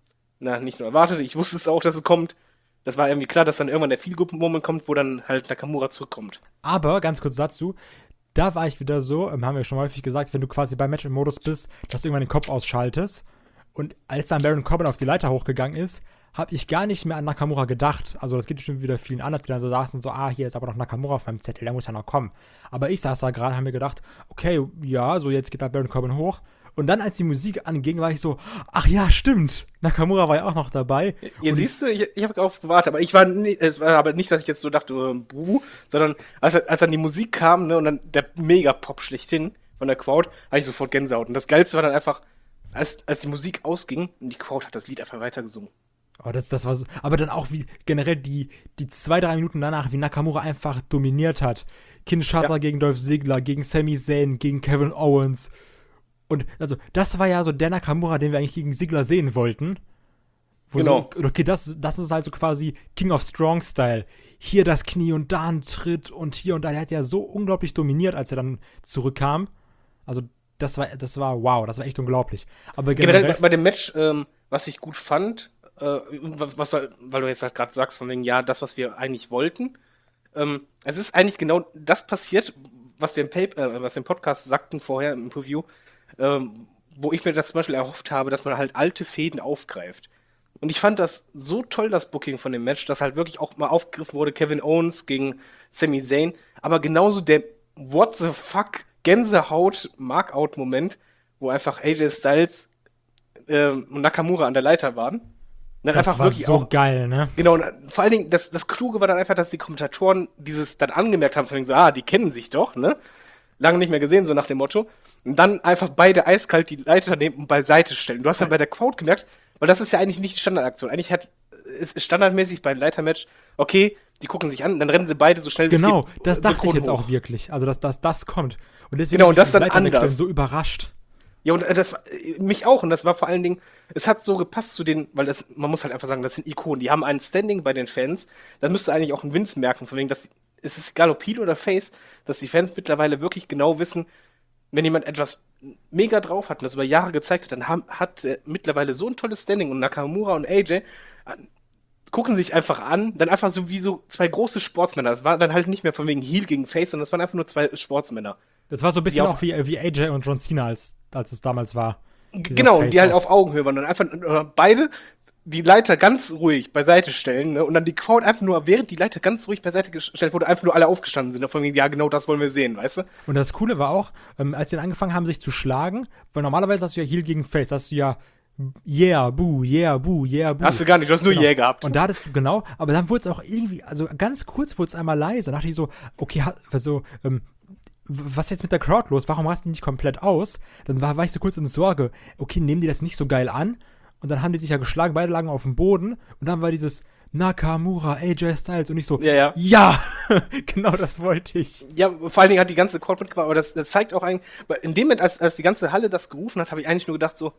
na, nicht nur erwartet, ich wusste es auch, dass es kommt. Das war irgendwie klar, dass dann irgendwann der Feel-Good-Moment kommt, wo dann halt Nakamura zurückkommt. Aber, ganz kurz dazu, da war ich wieder so, ähm, haben wir schon häufig gesagt, wenn du quasi beim Match im Modus bist, dass du irgendwann den Kopf ausschaltest. Und als dann Baron Corbin auf die Leiter hochgegangen ist, habe ich gar nicht mehr an Nakamura gedacht. Also das geht bestimmt wieder vielen an, dass die dann so saßen und so, ah, hier ist aber noch Nakamura auf meinem Zettel, der muss ja noch kommen. Aber ich saß da gerade, haben mir gedacht, okay, ja, so jetzt geht da Baron Corbin hoch. Und dann, als die Musik anging, war ich so, ach ja, stimmt, Nakamura war ja auch noch dabei. Hier und siehst du, ich, ich habe darauf gewartet, aber ich war, nie, es war aber nicht, dass ich jetzt so dachte, äh, buh, sondern als, als dann die Musik kam, ne, und dann der Mega-Pop schlechthin von der Crowd, hatte ich sofort Gänsehaut. Und das Geilste war dann einfach, als, als die Musik ausging und die Crowd hat das Lied einfach weitergesungen. Oh, das, das war so, aber dann auch wie generell die, die zwei, drei Minuten danach, wie Nakamura einfach dominiert hat. Kinshasa ja. gegen Dolph Ziggler, gegen Sami Zayn, gegen Kevin Owens. Und also, das war ja so der Nakamura, den wir eigentlich gegen Ziggler sehen wollten. Wo genau. So, okay, das, das ist halt so quasi King of Strong-Style. Hier das Knie und da ein Tritt und hier und da. Der hat ja so unglaublich dominiert, als er dann zurückkam. Also, das war, das war wow, das war echt unglaublich. Aber generell, generell bei dem Match, ähm, was ich gut fand, äh, was, was, weil du jetzt halt gerade sagst, von wegen, ja, das, was wir eigentlich wollten, ähm, es ist eigentlich genau das passiert, was wir im, Paper, äh, was wir im Podcast sagten vorher, im Preview, ähm, wo ich mir das zum Beispiel erhofft habe, dass man halt alte Fäden aufgreift. Und ich fand das so toll, das Booking von dem Match, dass halt wirklich auch mal aufgegriffen wurde, Kevin Owens gegen Sami Zayn, aber genauso der What the fuck Gänsehaut-Markout-Moment, wo einfach A J Styles äh, und Nakamura an der Leiter waren. Das einfach war wirklich so auch, geil, ne? Genau, und vor allen Dingen, das, das Kluge war dann einfach, dass die Kommentatoren dieses dann angemerkt haben, von wegen so, ah, die kennen sich doch, ne? Lange nicht mehr gesehen, so nach dem Motto. Und dann einfach beide eiskalt die Leiter nehmen und beiseite stellen. Du hast dann bei der Crowd gemerkt, weil das ist ja eigentlich nicht die Standardaktion. Eigentlich hat ist standardmäßig bei einem Leitermatch, okay, die gucken sich an, dann rennen sie beide so schnell wie genau, es geht. Genau, das dachte ich jetzt hoch. Auch wirklich. Also, dass, dass das kommt. Und deswegen genau, und das bin dann anders. So überrascht. Ja, und das mich auch. Und das war vor allen Dingen, es hat so gepasst zu den, weil das, man muss halt einfach sagen, das sind Ikonen. Die haben ein Standing bei den Fans. Das müsste eigentlich auch ein Vince merken, von wegen, dass es ist egal ob Heel oder Face, dass die Fans mittlerweile wirklich genau wissen, wenn jemand etwas mega drauf hat und das über Jahre gezeigt hat, dann haben, hat er mittlerweile so ein tolles Standing und Nakamura und A J gucken sich einfach an, dann einfach so wie so zwei große Sportsmänner. Das war dann halt nicht mehr von wegen Heel gegen Face, sondern das waren einfach nur zwei Sportsmänner. Das war so ein bisschen auch, auch wie, wie A J und John Cena, als, als es damals war. Genau, und die halt auf Augenhöhe waren und einfach beide die Leiter ganz ruhig beiseite stellen, ne? Und dann die Crowd einfach nur, während die Leiter ganz ruhig beiseite gestellt wurde, einfach nur alle aufgestanden sind. Von wegen, ja, genau das wollen wir sehen, weißt du? Und das Coole war auch, ähm, als sie dann angefangen haben, sich zu schlagen, weil normalerweise hast du ja Heel gegen Face, hast du ja yeah, boo, yeah, boo, yeah, boo. Hast du gar nicht, du hast nur genau. yeah gehabt. Und da hattest du, genau, aber dann wurde es auch irgendwie, also ganz kurz wurde es einmal leise. Da dachte ich so, okay, also, ähm, was ist jetzt mit der Crowd los? Warum rasten die nicht komplett aus? Dann war, war ich so kurz in Sorge, okay, nehmen die das nicht so geil an? Und dann haben die sich ja geschlagen, beide lagen auf dem Boden. Und dann war dieses Nakamura, A J Styles und ich so, ja, ja, ja! Genau das wollte ich. Ja, vor allen Dingen hat die ganze Crowd mitgemacht, aber das, das zeigt auch eigentlich, in dem Moment, als, als die ganze Halle das gerufen hat, habe ich eigentlich nur gedacht so,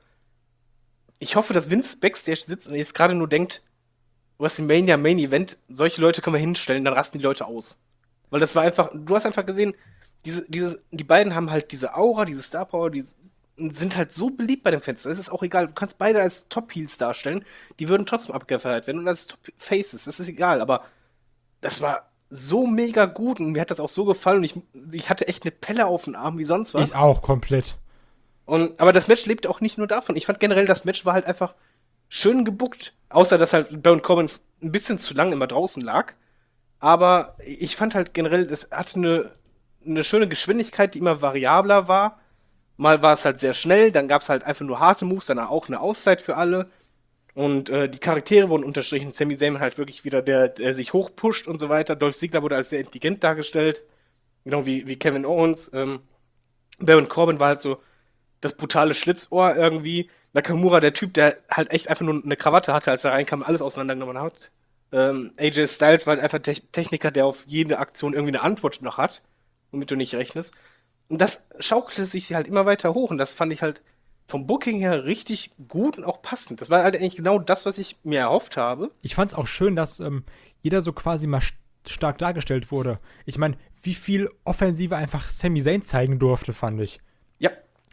ich hoffe, dass Vince Backstage sitzt und jetzt gerade nur denkt, WrestleMania Main Event, solche Leute können wir hinstellen, dann rasten die Leute aus. Weil das war einfach, du hast einfach gesehen, diese, diese, die beiden haben halt diese Aura, diese Star Power, die sind halt so beliebt bei den Fans. Das ist auch egal. Du kannst beide als Top-Heels darstellen. Die würden trotzdem abgefeiert werden. Und als Top-Faces. Das ist egal. Aber das war so mega gut. Und mir hat das auch so gefallen. Und ich, ich hatte echt eine Pelle auf den Arm wie sonst was. Ich auch, komplett. Und, aber das Match lebt auch nicht nur davon. Ich fand generell, das Match war halt einfach schön gebuckt. Außer, dass halt Baron Corbin ein bisschen zu lang immer draußen lag. Aber ich fand halt generell, das hatte eine, eine schöne Geschwindigkeit, die immer variabler war. Mal war es halt sehr schnell, dann gab es halt einfach nur harte Moves, dann auch eine Auszeit für alle. Und äh, die Charaktere wurden unterstrichen. Sami Zayn halt wirklich wieder der, der sich hochpusht und so weiter. Dolph Ziggler wurde als sehr intelligent dargestellt. Genau wie, wie Kevin Owens. Ähm, Baron Corbin war halt so das brutale Schlitzohr irgendwie. Nakamura, der Typ, der halt echt einfach nur eine Krawatte hatte, als er reinkam, alles auseinandergenommen hat. Ähm, A J Styles war halt einfach Te- Techniker, der auf jede Aktion irgendwie eine Antwort noch hat, womit du nicht rechnest. Und das schaukelte sich halt immer weiter hoch. Und das fand ich halt vom Booking her richtig gut und auch passend. Das war halt eigentlich genau das, was ich mir erhofft habe. Ich fand es auch schön, dass ähm, jeder so quasi mal st- stark dargestellt wurde. Ich meine, wie viel Offensive einfach Sami Zayn zeigen durfte, fand ich. Ja.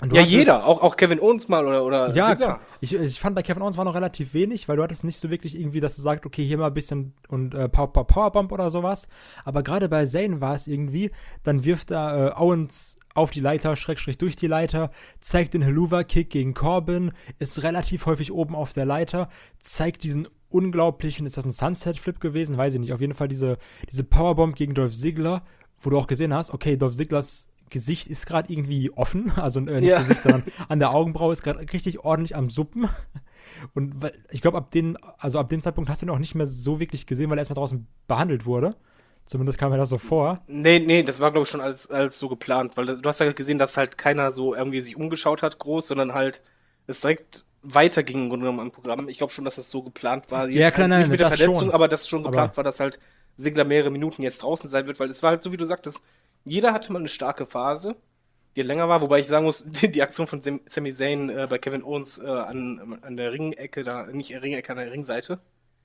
Ja, jeder, auch, auch Kevin Owens mal oder, oder ja, Ziggler. Ich, ich fand bei Kevin Owens war noch relativ wenig, weil du hattest nicht so wirklich irgendwie, dass du sagst, okay, hier mal ein bisschen und äh, Power, Power, Powerbomb oder sowas. Aber gerade bei Zayn war es irgendwie, dann wirft er äh, Owens auf die Leiter, Schrägstrich durch die Leiter, zeigt den Helluva-Kick gegen Corbin, ist relativ häufig oben auf der Leiter, zeigt diesen unglaublichen, ist das ein Sunset-Flip gewesen? Weiß ich nicht. Auf jeden Fall diese, diese Powerbomb gegen Dolph Ziggler, wo du auch gesehen hast, okay, Dolph Ziglers Gesicht ist gerade irgendwie offen, also äh, nicht ja. Gesicht, sondern an der Augenbraue ist gerade richtig ordentlich am Suppen. Und ich glaube, ab den, also ab dem Zeitpunkt hast du ihn auch nicht mehr so wirklich gesehen, weil er erstmal draußen behandelt wurde. Zumindest kam mir das so vor. Nee, nee, das war, glaube ich, schon alles, alles so geplant, weil du hast ja gesehen, dass halt keiner so irgendwie sich umgeschaut hat, groß, sondern halt es direkt weiterging im Grunde genommen am Programm. Ich glaube schon, dass das so geplant war. Jetzt ja, klar, halt nein, nicht mit der Verletzung, schon. aber dass schon geplant aber war, dass halt Ziggler mehrere Minuten jetzt draußen sein wird, weil es war halt so, wie du sagtest, jeder hatte mal eine starke Phase, die länger war, wobei ich sagen muss, die, die Aktion von Sam, Sami Zayn äh, bei Kevin Owens äh, an, an der Ringecke, da, nicht Ringecke, an der Ringseite,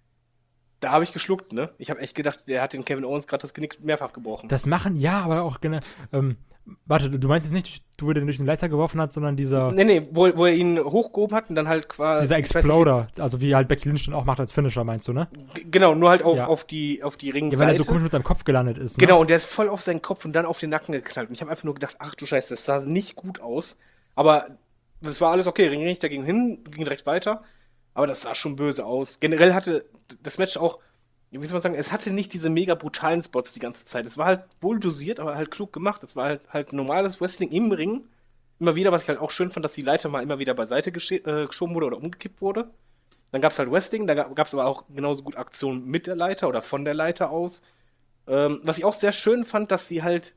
da habe ich geschluckt, ne? Ich habe echt gedacht, der hat den Kevin Owens gerade das Genick mehrfach gebrochen. Das machen, ja, aber auch gerne, ähm, warte, du meinst jetzt nicht, wo er den durch den Leiter geworfen hat, sondern dieser... Nee, nee, wo, wo er ihn hochgehoben hat und dann halt quasi... Dieser Exploder, nicht, also wie halt Becky Lynch dann auch macht als Finisher, meinst du, ne? G- genau, nur halt auf, ja. auf die, auf die Ringseite. Ja, weil er so komisch mit seinem Kopf gelandet ist, ne? Genau, und der ist voll auf seinen Kopf und dann auf den Nacken geknallt. Und ich habe einfach nur gedacht, ach du Scheiße, das sah nicht gut aus. Aber das war alles okay, Ringrichter ging hin, ging direkt weiter. Aber das sah schon böse aus. Generell hatte das Match auch... Wie soll man sagen, es hatte nicht diese mega brutalen Spots die ganze Zeit. Es war halt wohl dosiert, aber halt klug gemacht. Es war halt, halt normales Wrestling im Ring. Immer wieder, was ich halt auch schön fand, dass die Leiter mal immer wieder beiseite gesche- äh, geschoben wurde oder umgekippt wurde. Dann gab es halt Wrestling, da gab es aber auch genauso gut Aktionen mit der Leiter oder von der Leiter aus. Ähm, was ich auch sehr schön fand, dass sie halt,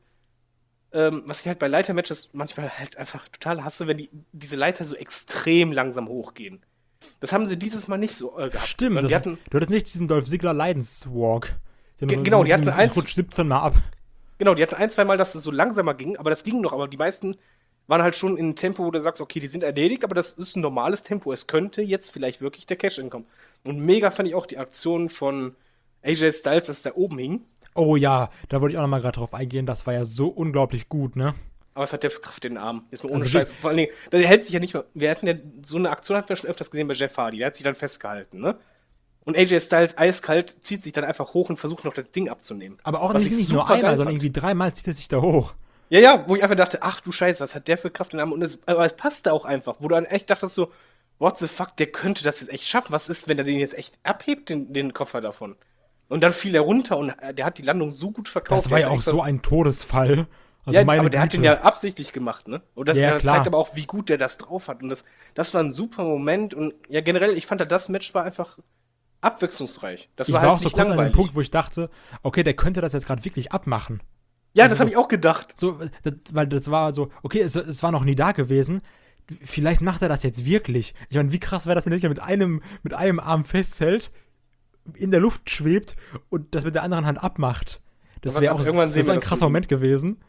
ähm, was ich halt bei Leitermatches manchmal halt einfach total hasse, wenn die, diese Leiter so extrem langsam hochgehen. Das haben sie dieses Mal nicht so äh, gehabt. Stimmt, das, die hatten, du hattest nicht diesen Dolph Ziggler Leidenswalk. Ge- so, genau, die hatten eins, rutscht siebzehn Mal ab. Genau, die hatten ein, zwei Mal, dass es so langsamer ging, aber das ging noch. Aber die meisten waren halt schon in einem Tempo, wo du sagst, okay, die sind erledigt, aber das ist ein normales Tempo. Es könnte jetzt vielleicht wirklich der Cash-In kommen. Und mega fand ich auch die Aktion von A J Styles, dass der oben hing. Oh ja, da wollte ich auch noch mal gerade drauf eingehen. Das war ja so unglaublich gut, ne? Aber was hat der für Kraft in den Arm? Jetzt mal ohne Also Scheiß. Vor allen Dingen, der hält sich ja nicht mehr. Wir hatten ja so eine Aktion, hatten wir schon öfters gesehen bei Jeff Hardy. Der hat sich dann festgehalten, ne? Und A J Styles eiskalt zieht sich dann einfach hoch und versucht noch das Ding abzunehmen. Aber auch nicht, nicht nur einmal, sondern irgendwie dreimal zieht er sich da hoch. Ja, ja, wo ich einfach dachte, ach du Scheiße, was hat der für Kraft in den Arm? Und es, aber es passte auch einfach. Wo du dann echt dachtest so, what the fuck, der könnte das jetzt echt schaffen. Was ist, wenn er den jetzt echt abhebt, den, den Koffer davon? Und dann fiel er runter und der hat die Landung so gut verkauft. Das war ja auch so ein Todesfall. Also ja, aber der Güte. Hat den ja absichtlich gemacht, ne? Und das, ja, das zeigt aber auch, wie gut der das drauf hat. Und das, das war ein super Moment. Und ja, generell, ich fand, das Match war einfach abwechslungsreich. Das ich war, war halt auch so kurz langweilig. An dem Punkt, wo ich dachte, okay, der könnte das jetzt gerade wirklich abmachen. Ja, also das habe so, ich auch gedacht. So, das, weil das war so, okay, es, es war noch nie da gewesen. Vielleicht macht er das jetzt wirklich. Ich meine, wie krass wäre das, wenn er sich mit einem, mit einem Arm festhält, in der Luft schwebt und das mit der anderen Hand abmacht. Das wäre auch das wär so ein krasser Moment gewesen.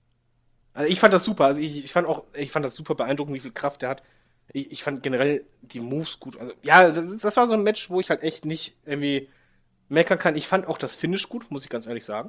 Also ich fand das super. Also ich, ich fand auch, ich fand das super beeindruckend, wie viel Kraft der hat. Ich, ich fand generell die Moves gut. Also, ja, das, das war so ein Match, wo ich halt echt nicht irgendwie meckern kann. Ich fand auch das Finish gut, muss ich ganz ehrlich sagen.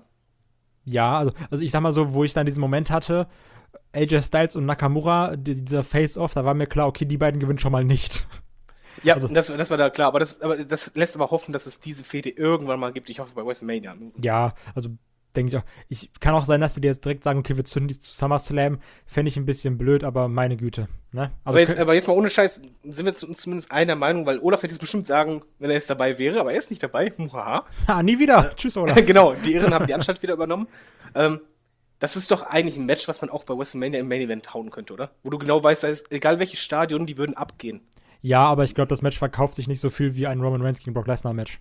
Ja, also, also ich sag mal so, wo ich dann diesen Moment hatte, A J Styles und Nakamura, dieser Face-Off, da war mir klar, okay, die beiden gewinnen schon mal nicht. Ja, also, das, das war da klar, aber das, aber das lässt aber hoffen, dass es diese Fehde irgendwann mal gibt. Ich hoffe bei WrestleMania. Ja, also denke ich auch. Ich kann auch sein, dass sie dir jetzt direkt sagen, okay, wir zünden die zu SummerSlam. Fände ich ein bisschen blöd, aber meine Güte. Ne? Also aber, jetzt, aber jetzt mal ohne Scheiß, sind wir zumindest einer Meinung, weil Olaf wird jetzt bestimmt sagen, wenn er jetzt dabei wäre, aber er ist nicht dabei. Ha, nie wieder. Äh, Tschüss, Olaf. Genau, die Irren haben die Anstalt wieder übernommen. Ähm, das ist doch eigentlich ein Match, was man auch bei WrestleMania im Main Event hauen könnte, oder? Wo du genau weißt, da ist, egal welches Stadion, die würden abgehen. Ja, aber ich glaube, das Match verkauft sich nicht so viel wie ein Roman Reigns gegen Brock Lesnar Match.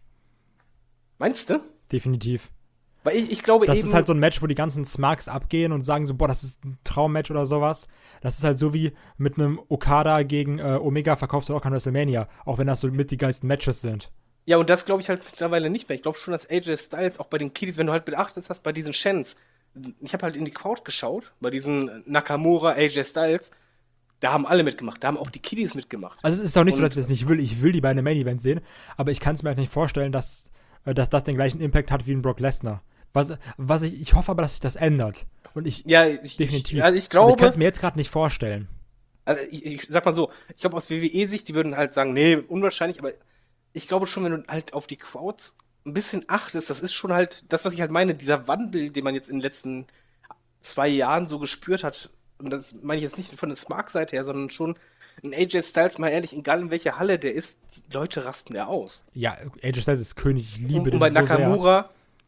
Meinst du? Definitiv. Weil ich, ich glaube das eben... Das ist halt so ein Match, wo die ganzen Smarks abgehen und sagen so, boah, das ist ein Traummatch oder sowas. Das ist halt so wie mit einem Okada gegen äh, Omega verkaufst du auch kein WrestleMania, auch wenn das so mit die geilsten Matches sind. Ja, und das glaube ich halt mittlerweile nicht mehr. Ich glaube schon, dass A J Styles auch bei den Kiddies, wenn du halt beachtest hast, bei diesen Shens, ich habe halt in die Crowd geschaut, bei diesen Nakamura, A J Styles, da haben alle mitgemacht, da haben auch die Kiddies mitgemacht. Also es ist doch nicht und so, dass ich das nicht will. Ich will die beiden im Main Event sehen, aber ich kann es mir halt nicht vorstellen, dass, dass das den gleichen Impact hat wie ein Brock Lesnar. Was, was ich, ich hoffe aber, dass sich das ändert. Und ich, ja, ich, definitiv. Ich, also ich glaube, aber ich kann es mir jetzt gerade nicht vorstellen. Also ich, ich sag mal so, ich glaube aus W W E-Sicht, die würden halt sagen, nee, unwahrscheinlich, aber ich glaube schon, wenn du halt auf die Crowds ein bisschen achtest, das ist schon halt das, was ich halt meine, dieser Wandel, den man jetzt in den letzten zwei Jahren so gespürt hat, und das meine ich jetzt nicht von der Smart-Seite her, sondern schon ein A J Styles, mal ehrlich, egal in welcher Halle der ist, die Leute rasten ja aus. Ja, A J Styles ist König, ich liebe Und, und den bei so Nakamura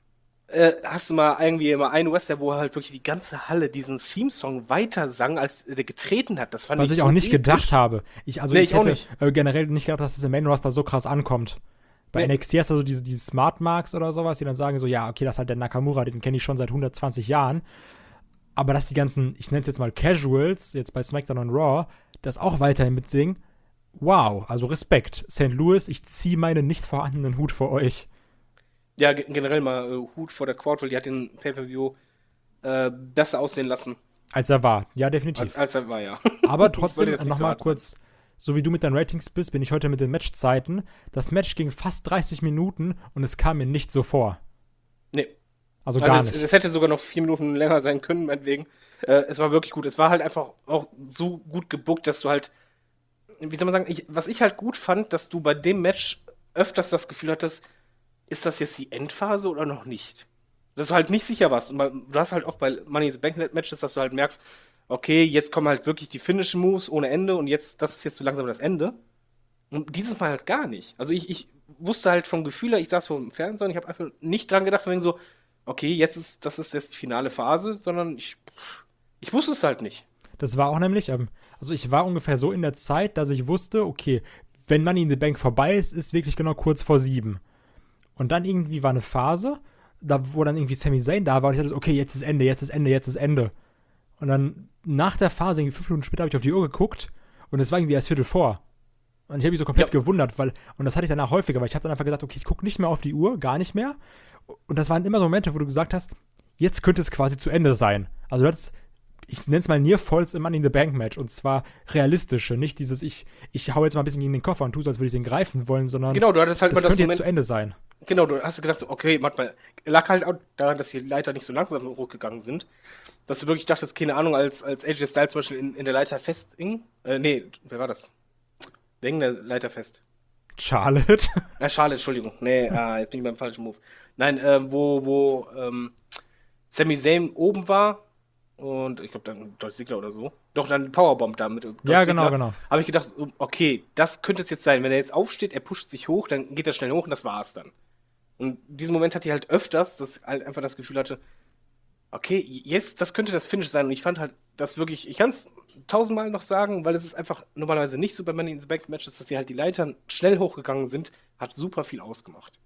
äh, hast du mal irgendwie mal einen Wrestler, wo er halt wirklich die ganze Halle diesen Theme-Song weiter sang, als der getreten hat. Das fand Was ich ich auch so nicht episch. gedacht habe. Ich, also Nee, ich ich auch hätte nicht. äh, generell nicht gedacht, dass das im Main-Roster so krass ankommt. Bei Nee. N X T hast du so diese, diese Smart Marks oder sowas, die dann sagen so, ja, okay, das ist halt der Nakamura, den kenne ich schon seit hundertzwanzig Jahren. Aber dass die ganzen, ich nenne es jetzt mal Casuals, jetzt bei SmackDown und Raw, das auch weiterhin mitsingen, wow, also Respekt. Sankt Louis, ich ziehe meinen nicht vorhandenen Hut vor euch. Ja, ge- generell mal äh, Hut vor der Crowd, weil die hat den Pay-Per-View äh, besser aussehen lassen, Als er war, ja, definitiv. als, als er war, ja. Aber Ich wollte trotzdem, jetzt nicht nochmal so hart kurz, so wie du mit deinen Ratings bist, bin ich heute mit den Matchzeiten. Das Match ging fast dreißig Minuten und es kam mir nicht so vor. Nee. Also, Also gar es, nicht. es hätte sogar noch vier Minuten länger sein können, meinetwegen. Äh, es war wirklich gut. Es war halt einfach auch so gut gebuckt, dass du halt, wie soll man sagen, ich, was ich halt gut fand, dass du bei dem Match öfters das Gefühl hattest, ist das jetzt die Endphase oder noch nicht? Dass du halt nicht sicher warst. Und bei, du hast halt oft bei Money in the Bank Matches, dass du halt merkst, okay, jetzt kommen halt wirklich die Finishing Moves ohne Ende und jetzt, das ist jetzt so langsam das Ende. Und dieses Mal halt gar nicht. Also ich, ich wusste halt vom Gefühl her, ich saß vor dem Fernseher und ich habe einfach nicht dran gedacht, von wegen so, okay, jetzt ist, das ist jetzt die finale Phase, sondern ich, ich wusste es halt nicht. Das war auch nämlich, ähm, also ich war ungefähr so in der Zeit, dass ich wusste, okay, wenn Money in the Bank vorbei ist, ist wirklich genau kurz vor sieben. Und dann irgendwie war eine Phase, da, wo dann irgendwie Sami Zayn da war und ich dachte, okay, jetzt ist Ende, jetzt ist Ende, jetzt ist Ende. Und dann nach der Phase, irgendwie fünf Minuten später, habe ich auf die Uhr geguckt und es war irgendwie erst Viertel vor. Und ich habe mich so komplett Ja. gewundert, weil, und das hatte ich danach häufiger, weil ich habe dann einfach gesagt, okay, ich gucke nicht mehr auf die Uhr, gar nicht mehr. Und das waren immer so Momente, wo du gesagt hast, jetzt könnte es quasi zu Ende sein. Also du hattest, ich nenne es mal Near Falls im Money in the Bank Match und zwar realistische, nicht dieses, ich, ich hau jetzt mal ein bisschen gegen den Koffer und tue so, als würde ich den greifen wollen, sondern Genau, du hattest halt das immer das könnte jetzt Moment, zu Ende sein. genau, du hast gedacht, so, okay, manchmal lag halt auch daran, dass die Leiter nicht so langsam hochgegangen sind, dass du wirklich dachtest, keine Ahnung, als, als A J Styles zum Beispiel in, in der Leiter festhing, äh, nee, wer war das? Wer hing in der Leiter fest? Charlotte. Ah, Charlotte, Entschuldigung. Nee, ah, jetzt bin ich beim falschen Move. Nein, ähm, wo, wo ähm, Sami Zayn oben war und ich glaube dann Dolph Ziggler oder so. Doch, dann Powerbomb da mit Dolph Ja, genau, Ziggler. genau. Habe ich gedacht, so, okay, das könnte es jetzt sein. Wenn er jetzt aufsteht, er pusht sich hoch, dann geht er schnell hoch und das war's dann. Und diesen Moment hatte ich halt öfters, dass ich halt einfach das Gefühl hatte, okay, jetzt, das könnte das Finish sein. Und ich fand halt das wirklich, ich kann es tausendmal noch sagen, weil es ist einfach normalerweise nicht so bei Money in the Bank Matches, dass sie halt die Leitern schnell hochgegangen sind, hat super viel ausgemacht.